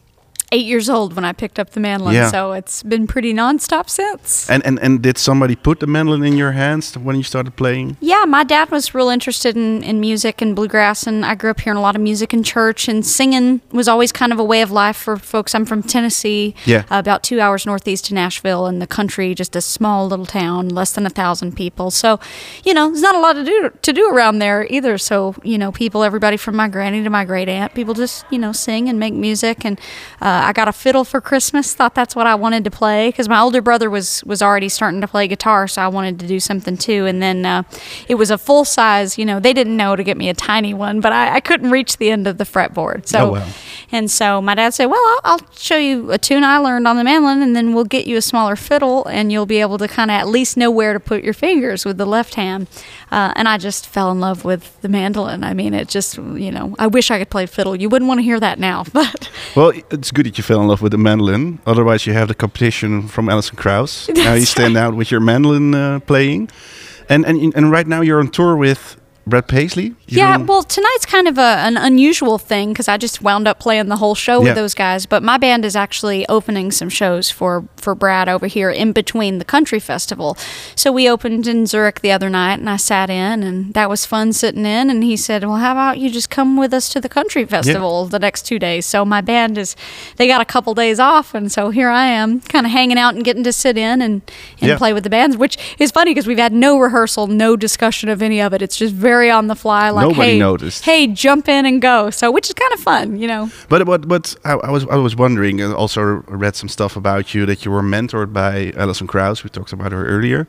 eight years old when I picked up the mandolin,
Yeah.
so it's been pretty nonstop since.
And, and and did somebody put the mandolin in your hands when you started playing?
Yeah, my dad was real interested in, in music and bluegrass, and I grew up hearing a lot of music in church, and singing was always kind of a way of life for folks. I'm from Tennessee,
Yeah.
uh, about two hours northeast of Nashville, in the country, just a small little town, less than a thousand people. So, you know, there's not a lot to do to do around there either. So, you know, people, everybody from my granny to my great aunt, people just, you know, sing and make music. And uh, I got a fiddle for Christmas. Thought that's what I wanted to play because my older brother was was already starting to play guitar, so I wanted to do something too. And then uh, it was a full size. You know, they didn't know to get me a tiny one, but I, I couldn't reach the end of the fretboard. So,
Oh, wow.
and so my dad said, "Well, I'll, I'll show you a tune I learned on the mandolin, and then we'll get you a smaller fiddle, and you'll be able to kind of at least know where to put your fingers with the left hand." Uh, and I just fell in love with the mandolin. I mean, it just, you know, I wish I could play fiddle. You wouldn't want to hear that now, but
Well, it's good that you fell in love with the mandolin. Otherwise, you have the competition from Alison Krauss. Now you
That's
stand out with your mandolin uh, playing, and and and right now you're on tour with Brad Paisley. You
yeah,
don't-
well, tonight's kind of a, an unusual thing because I just wound up playing the whole show with
Yeah.
those guys. But my band is actually opening some shows for, for Brad over here in between the country festival. So we opened in Zurich the other night, and I sat in, and that was fun sitting in. And he said, "Well, how about you just come with us to the country festival the next two days?" So my band is, they got a couple days off, and so here I am, kind of hanging out and getting to sit in and, and
Yeah.
play with the bands, which is funny because we've had no rehearsal, no discussion of any of it. It's just very on the fly, like,
Nobody
hey,
noticed.
hey, jump in and go. So, which is kind of fun, you know.
But but but I, I was I was wondering, and also read some stuff about you that you were mentored by Alison Krauss. We talked about her earlier.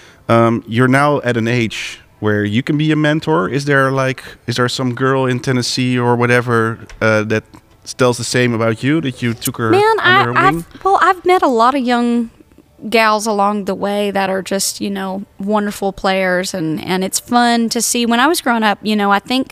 Um, you're now at an age where you can be a mentor. Is there like is there some girl in Tennessee or whatever uh, that tells the same about you, that you took her
Man,
under her
I,
wing?
I've well, I've met a lot of young gals along the way that are just, you know, wonderful players, and and it's fun to see. When I was growing up, you know, I think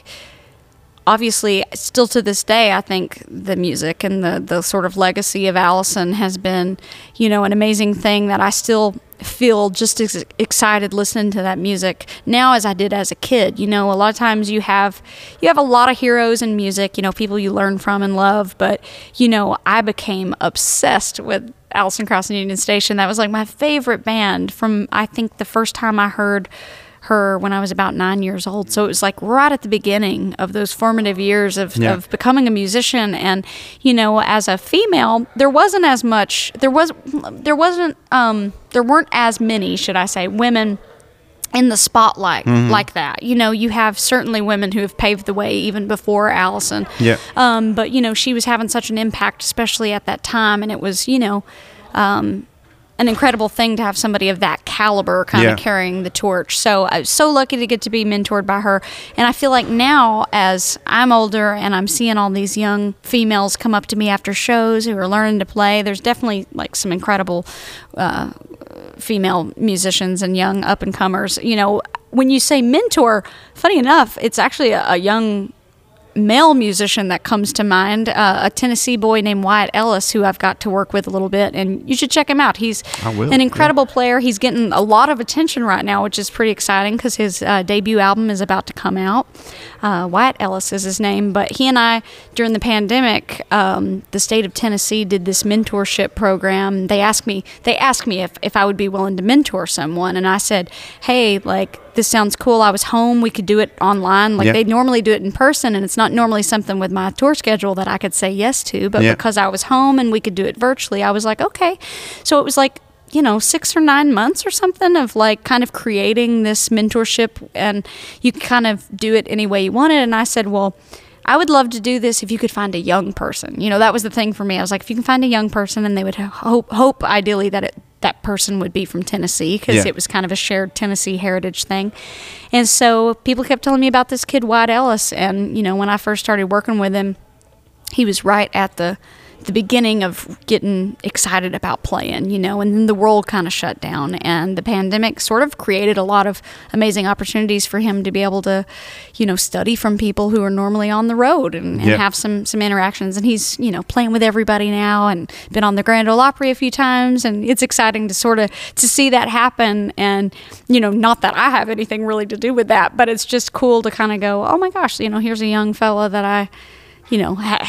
obviously still to this day, I think the music and the the sort of legacy of Allison has been, you know, an amazing thing that I still feel just as excited listening to that music now as I did as a kid. You know, a lot of times you have you have a lot of heroes in music, you know, people you learn from and love, but you know, I became obsessed with Alison Krauss and Union Station. That was like my favorite band from, I think, the first time I heard her when I was about nine years old. So it was like right at the beginning of those formative years of,
Yeah.
of becoming a musician. And, you know, as a female, there wasn't as much, there was, there wasn't, um, there weren't as many, should I say, women in the spotlight like that. You know, you have certainly women who have paved the way even before Allison.
Yeah.
Um, but, you know, she was having such an impact, especially at that time. And it was, you know, um, an incredible thing to have somebody of that caliber kind
Yeah.
of carrying the torch. So I was so lucky to get to be mentored by her. And I feel like now, as I'm older and I'm seeing all these young females come up to me after shows who are learning to play, there's definitely like some incredible uh, female musicians and young up-and-comers. You know, when you say mentor, funny enough, it's actually a, a young male musician that comes to mind, uh, a Tennessee boy named Wyatt Ellis, who I've got to work with a little bit, and you should check him out. He's
I will,
an incredible player. He's getting a lot of attention right now, which is pretty exciting because his uh, debut album is about to come out. Uh, Wyatt Ellis is his name, but he and I, during the pandemic, um, the state of Tennessee did this mentorship program. They asked me, they asked me if, if I would be willing to mentor someone, and I said, hey, like, this sounds cool. I was home. We could do it online. Like
Yeah.
they normally do it in person, and it's not normally something with my tour schedule that I could say yes to. But
Yeah.
because I was home and we could do it virtually, I was like, okay. So it was like, you know, six or nine months or something of like kind of creating this mentorship, and you could kind of do it any way you wanted. And I said, well, I would love to do this if you could find a young person. You know, that was the thing for me. I was like, if you can find a young person, and they would hope, hope ideally that it, that person would be from Tennessee, because
Yeah.
it was kind of a shared Tennessee heritage thing. And so people kept telling me about this kid, Wyatt Ellis. And, you know, when I first started working with him, he was right at the the beginning of getting excited about playing, you know, and then the world kind of shut down, and the pandemic sort of created a lot of amazing opportunities for him to be able to, you know, study from people who are normally on the road and, and
Yeah.
have some some interactions. And he's, you know, playing with everybody now and been on the Grand Ole Opry a few times, and it's exciting to sort of to see that happen. And, you know, not that I have anything really to do with that, but it's just cool to kind of go, oh my gosh, you know, here's a young fella that I, you know, ha- ha-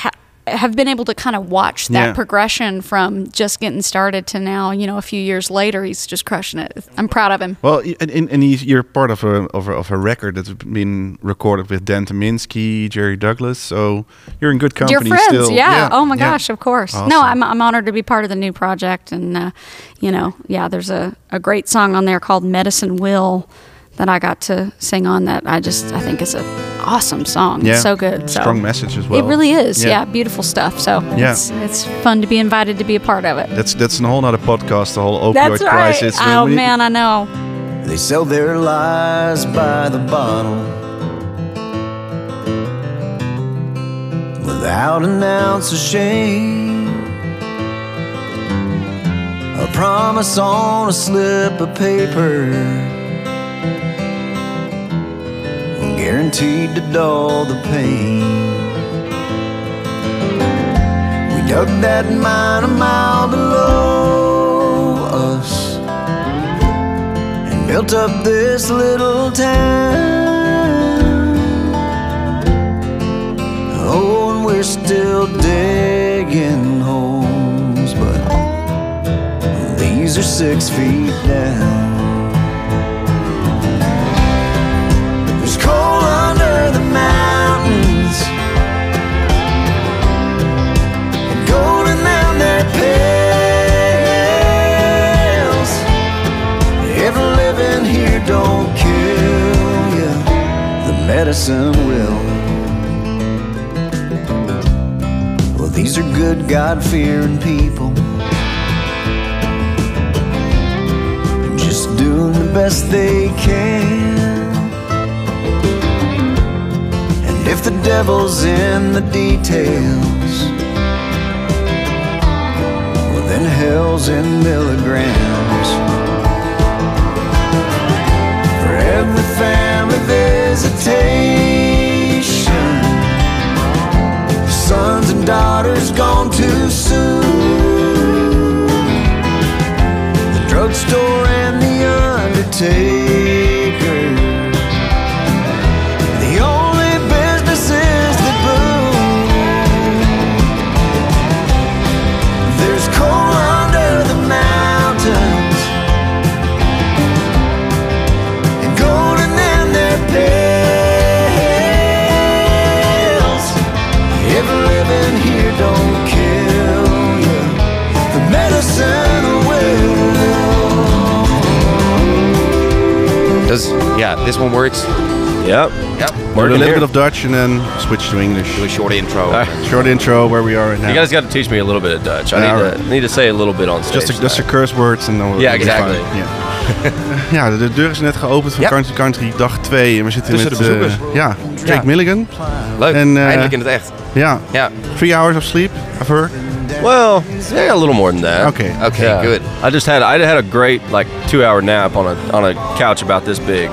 have been able to kind of watch that
Yeah.
progression from just getting started to now, you know, a few years later, he's just crushing it. I'm proud of him.
Well, y- and, and and he's, you're part of a, of a of a record that's been recorded with Dan Tyminski, Jerry Douglas. So you're in good company.
Dear friends,
still.
yeah. Oh my
yeah.
gosh, of course.
Awesome.
No, I'm I'm honored to be part of the new project, and uh, you know, yeah, there's a, a great song on there called "Medicine Will" that I got to sing on. That I just I think is a awesome song.
Yeah.
It's so good. So
Strong message as well.
It really is.
Yeah.
Yeah, beautiful stuff. So
Yeah.
it's it's fun to be invited to be a part of it.
That's that's a whole other podcast. The whole opioid
That's right.
crisis.
Oh
We-
man, I know.
They sell their lies by the bottle without an ounce of shame. A promise on a slip of paper, guaranteed to dull the pain. We dug that mine a mile below us and built up this little town. Oh, and we're still digging holes, but these are six feet down. There's coal under the mountains and gold down their pails. If living here don't kill you, the medicine will. Well, these are good, God-fearing people, just doing the best they can. And if the devil's in the details, well then hell's in milligrams. For every family visitation, sons and daughters gone too soon. The drugstore and the undertaker, the only businesses that boom. There's coal under the mountains and golden in their pails. If living here don't kill you, the medicine will.
Does yeah, this one works.
Yep.
Yep.
We're a
Working
little
here.
bit of Dutch and then switch to English.
Do a short intro.
Uh,
Short intro where we are right now.
You guys got to teach me a little bit of Dutch. I
Yeah,
need,
alright.
to, need to say a little bit on stage.
Just a, just a curse words en dan wordt
Ja,
het
exactly.
fine. Ja. Ja, de, de deur is net geopend van
Ja.
Country Country dag twee. En we zitten
Tussen
met
de bezoekers.
eh, ja, Drake
Ja.
Milligan.
Leuk.
En, eh,
Eindelijk in het echt.
Ja,
Ja.
three hours of sleep, I've heard.
Well, yeah, a little more than that.
Okay.
Okay,
Yeah.
good.
I just had I had a great like two hour nap on a on a couch about this big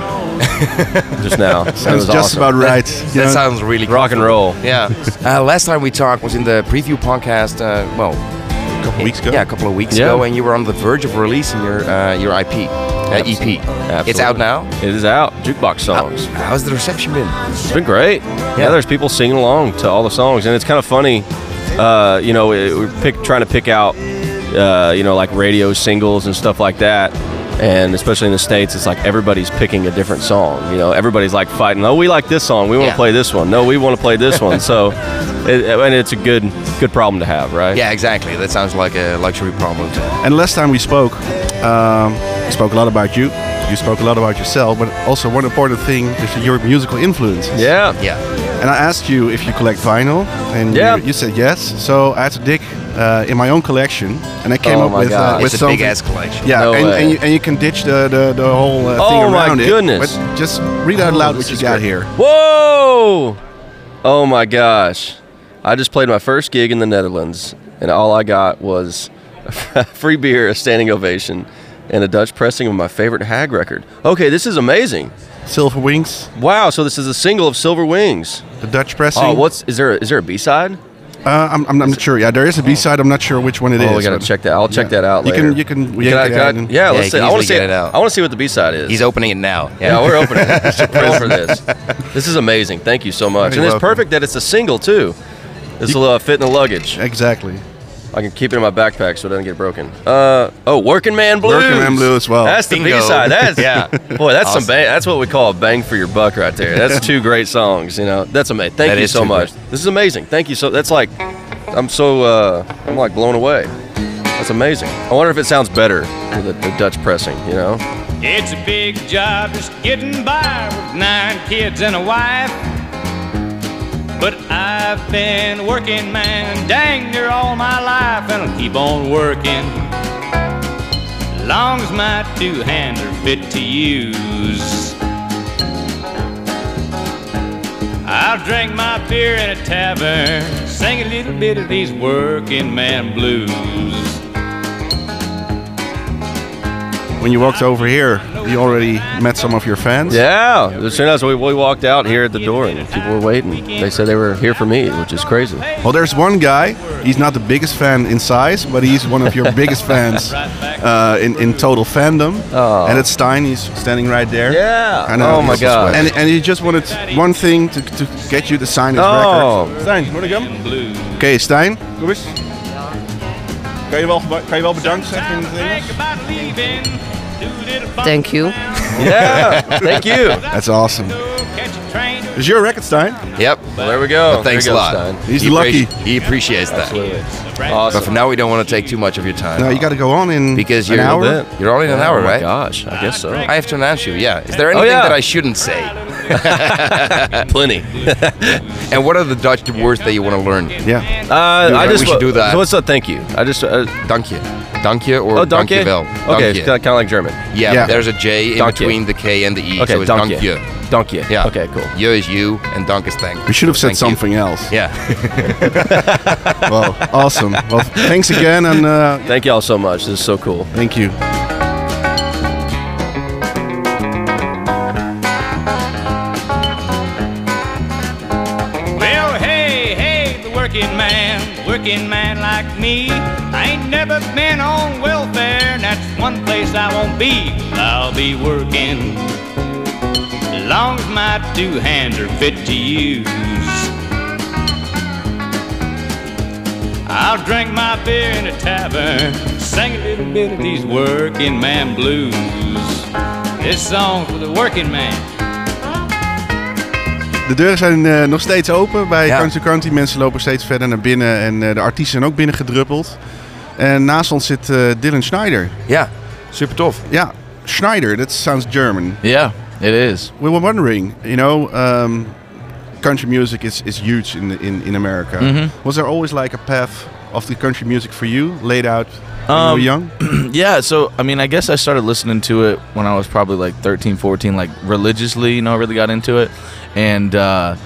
just now. It
Sounds
was
just
awesome.
about right.
That
Yeah.
sounds really
Rock and roll.
Yeah. Uh, last time we talked was in the preview podcast. Uh, well,
A couple weeks ago.
yeah, a couple of weeks
Yeah.
ago, and you were on the verge of releasing your uh, your I P, uh, E P.
Absolutely.
It's out now.
It is out. Jukebox songs.
How, how's the reception been?
It's been great. Yeah. there's people singing along to all the songs, and it's kind of funny. Uh, you know, it, we're pick, trying to pick out, uh, you know, like radio singles and stuff like that. And especially in the States, it's like everybody's picking a different song. You know, everybody's like fighting. Oh, we like this song. We want to
Yeah.
play this one. No, we want to play this one. So, it, and it's a good good problem to have, right?
Yeah, exactly. That sounds like a luxury problem.
And last time we spoke, um, we spoke a lot about you. You spoke a lot about yourself, but also one important thing is your musical influences.
Yeah.
Yeah.
And I asked you if you collect vinyl, and
Yeah.
you, you said yes. So I had to dig uh, in my own collection, and I came
Oh
up
my
with uh,
God.
with
It's a big
something.
ass collection.
Yeah,
No
and,
way.
and, you, and you can ditch the the, the whole uh,
Oh
thing
my
around
goodness.
it. But just read out loud what you got here.
Whoa! Oh my gosh. I just played my first gig in the Netherlands, and all I got was free beer, a standing ovation, and a Dutch pressing of my favorite Hag record. Okay, this is amazing.
Silver Wings,
Wow, so this is a single of Silver Wings.
the Dutch pressing.
Oh, what's is there? Is there a B-side?
Uh, I'm, I'm, I'm not sure. Yeah, there is a B-side. I'm not sure which one it is.
Oh, we gotta
but-
check that. I'll check
Yeah.
that out
You
later.
can, you can, we
Can I-
can,
can I-
and-
yeah,
Yeah,
let's
you
see.
can
I want
easily
to see
get it out.
I want to see what the B-side is.
He's opening it now.
Yeah, we're opening it. Ready for this. This is amazing. Thank you so much.
You're
and it's
welcome.
perfect that it's a single too. This will uh, fit in the luggage.
Exactly.
I can keep it in my backpack so it doesn't get broken. Uh, oh, Working Man Blues.
Working Man Blues as well.
That's the
Bingo.
B-side. That's
Yeah.
Boy, that's
Awesome.
some bang. That's what we call a bang for your buck right there. That's two great songs. You know, that's amazing. Thank
That
you
is
so
two
much.
great.
This is amazing. Thank you so. That's like, I'm so uh, I'm like blown away. That's amazing. I wonder if it sounds better with the, the Dutch pressing. You know.
It's a big job just getting by with nine kids and a wife. But I've been working, man, dang near all my life, and I'll keep on working. Long as my two hands are fit to use. I'll drink my beer in a tavern, sing a little bit of these working man blues.
When you walked over here, you already met some of your fans.
Yeah. As soon as we, we walked out here at the door, and people were waiting. They said they were here for me, which is crazy.
Well, there's one guy. He's not the biggest fan in size, but he's one of your biggest fans uh, in in total fandom.
Oh.
And it's Stein. He's standing right there.
Yeah.
I know.
Oh my God.
And and he just wanted one thing to, to get you to sign his
Oh.
record. Stein, moet ik hem? Oké, Stein, kom eens. Kan je wel, kan je wel bedankt zeggen in het Engels?
Thank you.
Yeah. Thank you.
That's awesome. Is your record, Stein?
Yep.
Well, there we go.
Well, thanks
There
a
you go,
lot.
Stein.
He's
he
lucky.
appreci- He appreciates that.
Absolutely.
But
Awesome.
for now, we don't want to take too much of your time.
No, you got to go on in
because
an
you're
hour.
you're only in an
Oh
hour,
my
right?
gosh, I guess so.
I have to announce you. Yeah. Is there anything
yeah.
that I shouldn't say?
Plenty.
And what are the Dutch words that you want to learn?
Yeah.
Uh,
Dude,
I
we
just
should do that.
So what's the thank you? I just uh,
Dank je. Dank je or
oh, dank je.
dankjewel.
Okay,
Dank
it's
je.
kind of like German.
Yeah,
Yeah.
there's a J in
Dank je.
between the K and the E,
Okay,
so it's
dank
dank
je.
je.
Dank je.
Yeah.
Okay, cool.
Je is you and dank is thank.
We should have said
Thank you.
something else.
Yeah.
Well, awesome. Well, thanks again, and uh,
Thank y'all so much. This is so cool.
thank you.
Well, hey, hey, the working man, working man like me. I ain't never been on welfare, and that's one place I won't be. I'll be working, as long as my two hands are fit to use. I'll drink my beer in a tavern, sing a little bit of these working man blues. This song for the working man.
De deuren zijn uh, nog steeds open bij
Ja.
Country Country. Mensen lopen steeds verder naar binnen en uh, de artiesten zijn ook binnengedruppeld. En naast ons zit uh, Dylan Schneider.
Ja, super tof.
Ja, Schneider, that sounds German.
Yeah, it is.
We were wondering, you know, um, country music is, is huge in, in, in America.
Mhm.
Was there always like a path of the country music for you laid out when you were
Um,
young?
Yeah, so I mean, I guess I started listening to it when I was probably like thirteen, fourteen, like religiously, you know, I really got into it. And uh,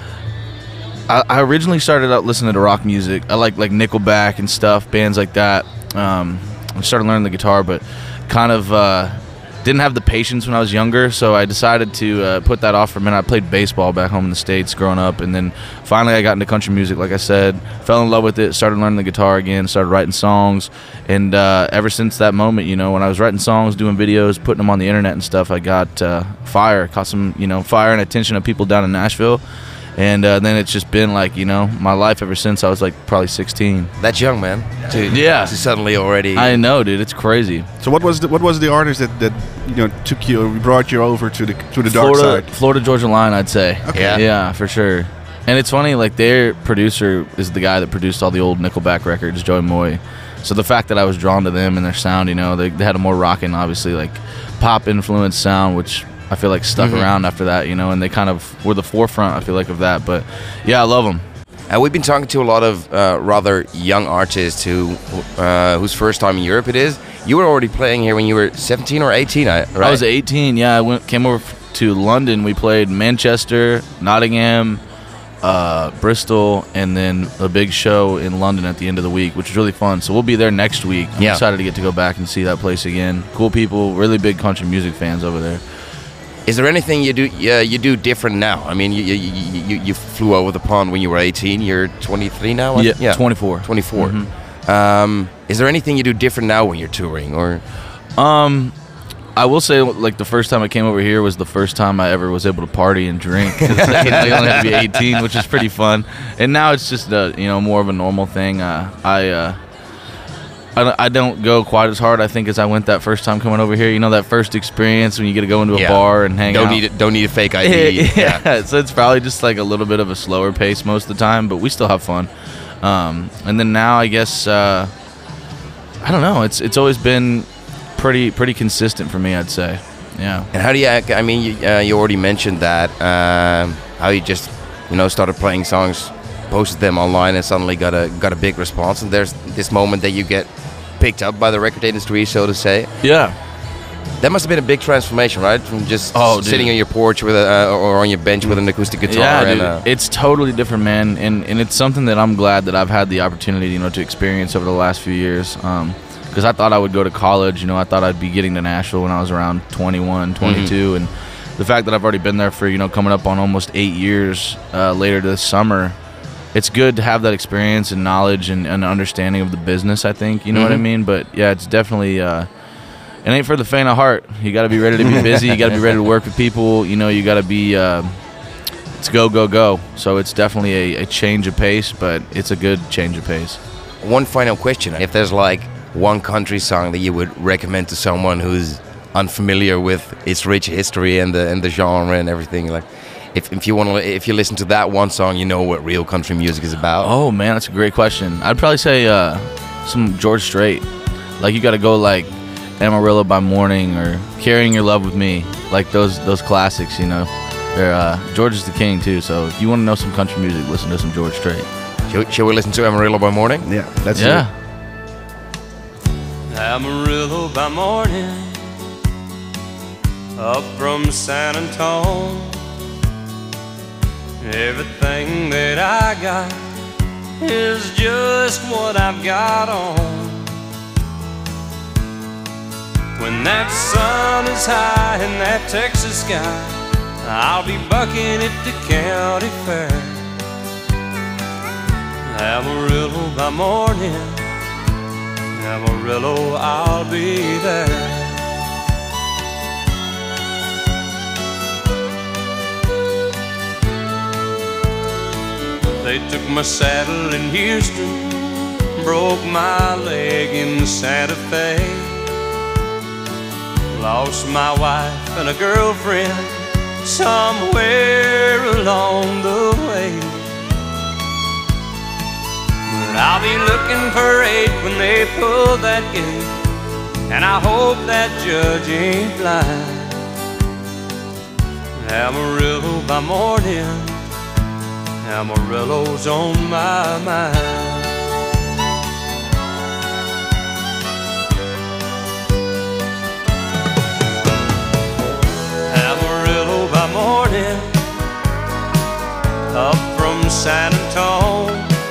I, I originally started out listening to rock music. I like like Nickelback and stuff, bands like that. Um, I started learning the guitar, but kind of uh, didn't have the patience when I was younger, so I decided to uh, put that off for a minute. I played baseball back home in the States growing up, and then finally I got into country music, like I said, fell in love with it, started learning the guitar again, started writing songs, and uh, ever since that moment, you know, when I was writing songs, doing videos, putting them on the internet and stuff, I got uh, fire, caught some, you know, fire and attention of people down in Nashville. And uh, then it's just been like, you know, my life ever since I was like probably sixteen.
That's young, man. To,
Yeah.
To suddenly already.
I know, dude. It's crazy.
So what was the, what was the artist that, that you know took you, brought you over to the to the dark
Florida,
side?
Florida Georgia Line, I'd say.
Okay. Yeah.
Yeah, for sure. And it's funny, like their producer is the guy that produced all the old Nickelback records, Joey Moy. So the fact that I was drawn to them and their sound, you know, they, they had a more rockin', obviously, like pop influenced sound, which I feel like stuck
Mhm.
around after that, you know, and they kind of were the forefront, I feel like, of that. But yeah, I love them.
And we've been talking to a lot of uh, rather young artists who, uh, whose first time in Europe it is. You were already playing here when you were seventeen or eighteen, I- right?
I was eighteen, yeah. I went came over f- to London. We played Manchester, Nottingham, uh, Bristol, and then a big show in London at the end of the week, which was really fun. So we'll be there next week. I'm
Yeah.
excited to get to go back and see that place again. Cool people, really big country music fans over there.
Is there anything you do uh, you do different now? I mean, you, you you you flew over the pond when you were eighteen. You're twenty-three now. I
Yeah,
think?
twenty-four.
twenty-four.
Mhm.
Um, is there anything you do different now when you're touring, or?
Um, I will say, like, the first time I came over here was the first time I ever was able to party and drink. 'Cause, you know, you only had to be eighteen, which is pretty fun. And now it's just, uh, you know, more of a normal thing. Uh, I, uh, I I don't go quite as hard, I think, as I went that first time coming over here. You know, that first experience when you get to go into a
Yeah.
bar and hang
don't
out.
Need a, don't need a fake I D.
yeah. yeah, so it's probably just like a little bit of a slower pace most of the time, but we still have fun. Um, and then now, I guess, uh, I don't know. It's it's always been pretty pretty consistent for me, I'd say. Yeah.
And how do you? I mean, you, uh, you already mentioned that um, how you just you know started playing songs, posted them online, and suddenly got a got a big response. And there's this moment that you get picked up by the record industry, so to say.
Yeah.
That must have been a big transformation, right? From just
Oh,
sitting
dude.
on your porch with a, uh, or on your bench with an acoustic guitar.
Yeah,
and,
dude,
uh,
it's totally different, man, and and it's something that I'm glad that I've had the opportunity, you know, to experience over the last few years. Um, because I thought I would go to college, you know, I thought I'd be getting to Nashville when I was around twenty-one, twenty-two,
Mhm.
and the fact that I've already been there for, you know, coming up on almost eight years uh, later this summer. It's good to have that experience and knowledge and, and understanding of the business, I think. You know what I
Mhm.
mean? But yeah, it's definitely, uh, it ain't for the faint of heart. You got to be ready to be busy. You got to be ready to work with people. You know, you got to be, uh, it's go, go, go. So it's definitely a, a change of pace, but it's a good change of pace.
One final question. If there's like one country song that you would recommend to someone who's unfamiliar with its rich history and the and the genre and everything, like if, if you want to, if you listen to that one song, you know what real country music is about.
Oh man, that's a great question. I'd probably say uh, some George Strait. Like you got to go like Amarillo by Morning or Carrying Your Love with Me, like those those classics. You know, they're uh, George is the king too. So if you want to know some country music, listen to some George Strait.
Shall, shall we listen to Amarillo by Morning?
Yeah, that's
yeah.
Amarillo by morning, up from San Antone. Everything that I got is just what I've got on. When that sun is high in that Texas sky, I'll be bucking at the county fair. Amarillo by morning, Amarillo, I'll be there. They took my saddle in Houston, broke my leg in Santa Fe. Lost my wife and a girlfriend somewhere along the way. But I'll be looking for eight when they pull that gate, and I hope that judge ain't blind. Amarillo by morning, Amarillo's on my mind. Amarillo by morning, up from San Antone.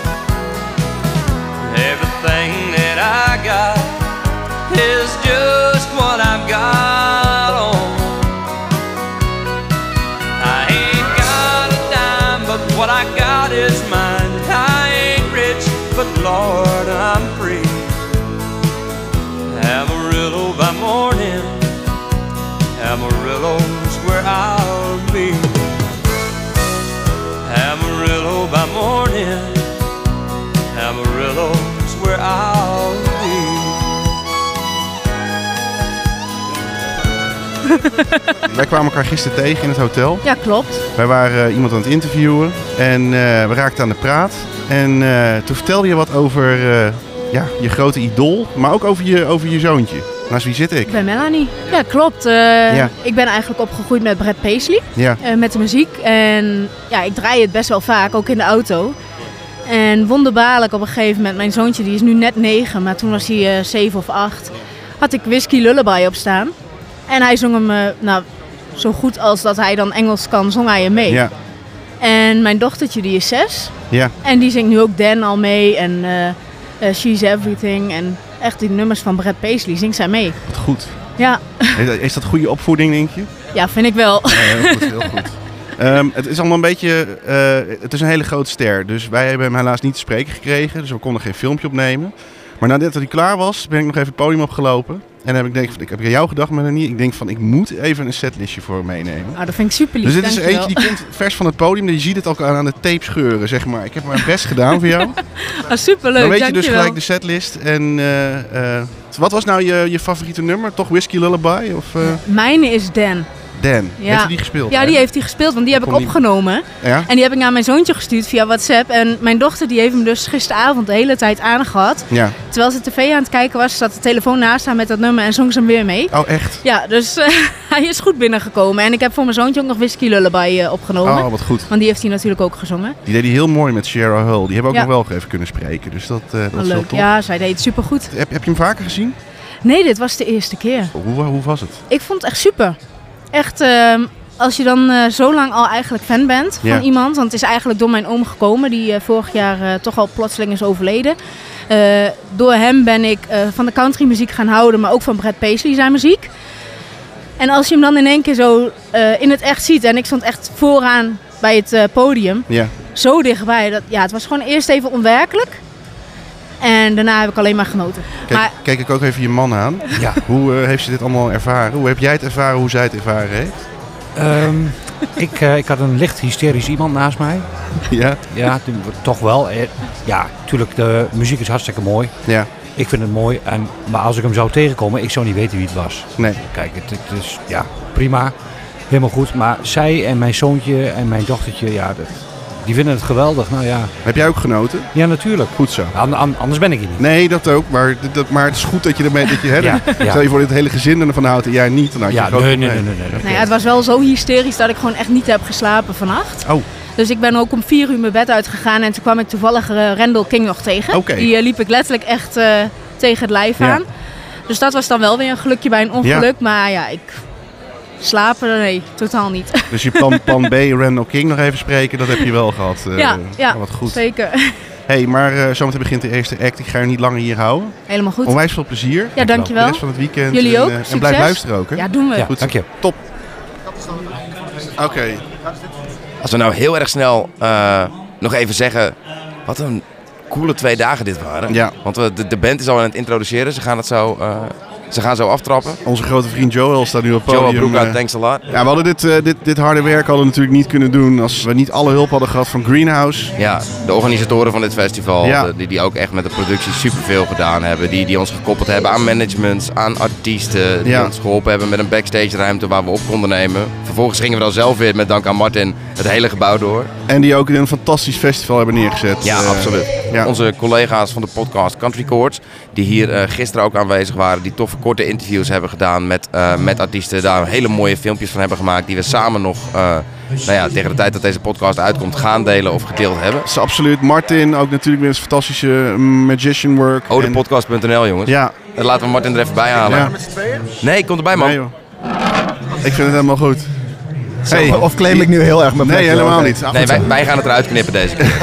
Everything that I got is just what I've got on. I ain't got a dime, but what I got is mine. I ain't rich, but Lord, I'm free. Amarillo by morning, Amarillo's where I'll be. Amarillo by morning, Amarillo's where I'll be.
Wij kwamen elkaar gisteren tegen in het hotel.
Ja, klopt.
Wij waren uh, iemand aan het interviewen en uh, we raakten aan de praat. En uh, toen vertelde je wat over uh, ja, je grote idool, maar ook over je, over je zoontje. Naast wie zit ik?
Ik ben Melanie. Ja, klopt. Uh,
Ja.
Ik ben eigenlijk opgegroeid met Brad Paisley.
Ja.
Uh, met de muziek. En ja, ik draai het best wel vaak, ook in de auto. En wonderbaarlijk op een gegeven moment, mijn zoontje die is nu net negen, maar toen was hij uh, zeven of acht, had ik Whiskey Lullaby op staan. En hij zong hem, uh, nou, zo goed als dat hij dan Engels kan, zong hij hem mee.
Ja.
En mijn dochtertje die is zes.
Ja.
En die zingt nu ook Dan al mee en uh, uh, She's Everything. En echt die nummers van Brad Paisley zingt zij mee.
Wat goed.
Ja.
Is, is dat goede opvoeding, denk je?
Ja, vind ik wel.
Ja, heel goed, heel goed. Um, het is allemaal een beetje, uh, het is een hele grote ster, dus wij hebben hem helaas niet te spreken gekregen, dus we konden geen filmpje opnemen. Maar nadat hij klaar was, ben ik nog even het podium opgelopen. En heb ik denk, ik heb aan jou gedacht, Melanie. Ik denk van, ik moet even een setlistje voor meenemen.
Nou, dat vind ik super lief.
Dus dit is
Dankjewel.
eentje die komt vers van het podium. Je ziet het ook aan de tape scheuren, zeg maar. Ik heb mijn best gedaan voor jou.
Ah, superleuk,
Dan weet je
dankjewel.
dus gelijk de setlist. En uh, uh, wat was nou je, je favoriete nummer? Toch Whiskey Lullaby? Of, uh...
Mijne is Dan.
Dan,
Ja.
heeft hij die gespeeld?
Ja,
hè?
die heeft hij gespeeld, want die heb ik
Kon die-
opgenomen.
Ja?
En die heb ik naar mijn zoontje gestuurd via WhatsApp. En mijn dochter die heeft hem dus gisteravond de hele tijd aangehad.
Ja.
Terwijl ze tv aan het kijken was, zat de telefoon naast haar met dat nummer en zong ze hem weer mee.
Oh, echt?
Ja, dus uh, hij is goed binnengekomen. En ik heb voor mijn zoontje ook nog Whiskey Lullaby uh, opgenomen.
Oh, wat goed.
Want die heeft hij natuurlijk ook gezongen.
Die deed hij heel mooi met Sierra Hull. Die hebben we ook
Ja.
nog wel even kunnen spreken. Dus dat, uh, dat
Wel
is wel
leuk.
tof.
Ja, zij deed het supergoed.
Heb, heb je hem vaker gezien?
Nee, dit was de eerste keer.
Hoe, hoe was het?
Ik vond het echt super. Echt, uh, als je dan uh, zo lang al eigenlijk fan bent van
Ja.
iemand. Want het is eigenlijk door mijn oom gekomen, die uh, vorig jaar uh, toch al plotseling is overleden. Uh, door hem ben ik uh, van de countrymuziek gaan houden, maar ook van Brad Paisley zijn muziek. En als je hem dan in één keer zo uh, in het echt ziet, en ik stond echt vooraan bij het uh, podium,
Ja.
zo dichtbij. Dat, ja, het was gewoon eerst even onwerkelijk. En daarna heb ik alleen maar genoten.
Kijk,
Maar
kijk ik ook even je man aan.
Ja.
Hoe uh, heeft ze dit allemaal ervaren? Hoe heb jij het ervaren? Hoe zij het ervaren heeft?
Um, ik, uh, ik had een licht hysterisch iemand naast mij.
Ja?
Ja, toch wel. Ja, natuurlijk, de muziek is hartstikke mooi.
Ja.
Ik vind het mooi. En, maar als ik hem zou tegenkomen, ik zou niet weten wie het was.
Nee.
Kijk, het, het is ja, prima. Helemaal goed. Maar zij en mijn zoontje en mijn dochtertje, ja, dat, die vinden het geweldig. Nou ja.
Heb jij ook genoten?
Ja, natuurlijk.
Goed zo.
An, an, anders ben ik hier niet.
Nee, dat ook. Maar, dat, maar het is goed dat je ermee... Dat je, hè,
Ja, ja.
Stel je voor dit hele gezin ervan houdt en jij niet. Dan had je
Ja,
een groot
nee, nee,
probleem.
nee, nee, nee.
nou ja, het was wel zo hysterisch dat ik gewoon echt niet heb geslapen vannacht.
Oh.
Dus ik ben ook om vier uur mijn bed uitgegaan en toen kwam ik toevallig uh, Randall King nog tegen.
Oké.
Die uh, liep ik letterlijk echt uh, tegen het lijf
Ja.
aan. Dus dat was dan wel weer een gelukje bij een ongeluk.
Ja.
Maar ja, ik slapen, nee, totaal niet.
Dus je plan, plan B, Randall King nog even spreken, dat heb je wel gehad. Uh,
ja, ja,
wat goed.
zeker.
Hey, maar uh, zometeen begint de eerste act. Ik ga je niet langer hier houden.
Helemaal goed.
Onwijs veel plezier.
Ja, dankjewel.
De rest van het weekend.
Jullie
en,
ook.
uh, en
Succes.
blijf luisteren ook, hè?
Ja, doen we.
Goed.
Dank je.
Top. Oké. Okay.
Als we nou heel erg snel uh, nog even zeggen, wat een coole twee dagen dit waren.
Ja.
Want we, de, de band is al aan het introduceren. Ze gaan het zo, uh, ze gaan zo aftrappen.
Onze grote vriend Joel staat nu op het podium.
Joel Broek uit
uh,
Thanks a Lot.
Ja, we hadden dit, uh, dit, dit harde werk hadden we natuurlijk niet kunnen doen als we niet alle hulp hadden gehad van Greenhouse.
Ja, de organisatoren van dit festival,
Ja.
de- die, die ook echt met de productie superveel gedaan hebben. Die, die ons gekoppeld hebben aan managements, aan artiesten. Die
Ja.
ons geholpen hebben met een backstage ruimte waar we op konden nemen. Vervolgens gingen we dan zelf weer met dank aan Martin het hele gebouw door.
En die ook in een fantastisch festival hebben neergezet.
Ja,
Uh,
absoluut.
ja.
Onze collega's van de podcast Country Chords, die hier uh, gisteren ook aanwezig waren, die toffe korte interviews hebben gedaan met, uh, met artiesten, daar hele mooie filmpjes van hebben gemaakt, die we samen nog, uh, nou ja, tegen de tijd dat deze podcast uitkomt, gaan delen of gedeeld hebben.
Dat is absoluut. Martin, ook natuurlijk weer eens fantastische magician work.
Odepodcast punt n l jongens.
Ja.
Dan laten we Martin er even bij halen.
Ja.
Nee, komt erbij man.
Nee, joh. Ik vind het helemaal goed.
Hey, of claim ik nu heel erg mijn
Nee,
plekje?
helemaal
Oké.
niet. Ah,
Nee,
goed
wij,
zo.
wij gaan het eruit knippen deze keer.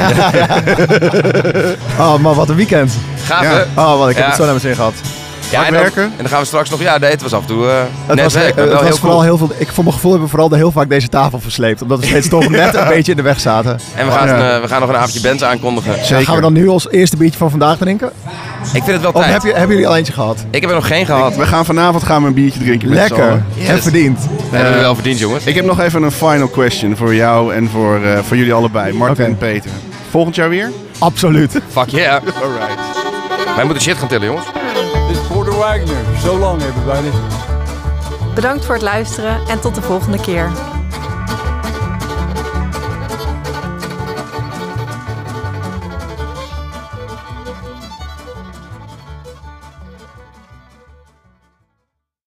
Oh man, wat een weekend.
Gaaf
Ja.
hè?
Oh man, ik heb
Ja.
het zo naar mijn zin gehad.
Ja,
Hard
en, dan,
werken?
en dan gaan we straks nog, ja nee, het was af en toe uh,
Het
net
was,
werk, maar
het
wel
was
heel
vooral
cool.
heel veel. Ik voor mijn gevoel hebben we vooral heel vaak deze tafel versleept. Omdat we steeds toch net een beetje in de weg zaten.
En we gaan,
Ja.
uh, we gaan nog een avondje bands aankondigen.
Zeker.
Gaan we dan nu ons eerste biertje van vandaag drinken?
Ik vind het wel
Of
tijd.
heb je, hebben jullie al eentje gehad?
Ik heb er nog geen gehad.
We gaan vanavond gaan we een biertje drinken met z'n
Lekker.
allen.
En verdiend.
Dat hebben we wel verdiend jongens.
Ik heb nog even een final question voor jou en voor, uh, voor jullie allebei. Martin
Oké.
en Peter. Volgend jaar weer?
Absoluut.
Fuck yeah.
Alright.
Wij moeten shit gaan tillen jongens.
Dit is Porter Wagner. So long everybody.
Bedankt voor het luisteren en tot de volgende keer.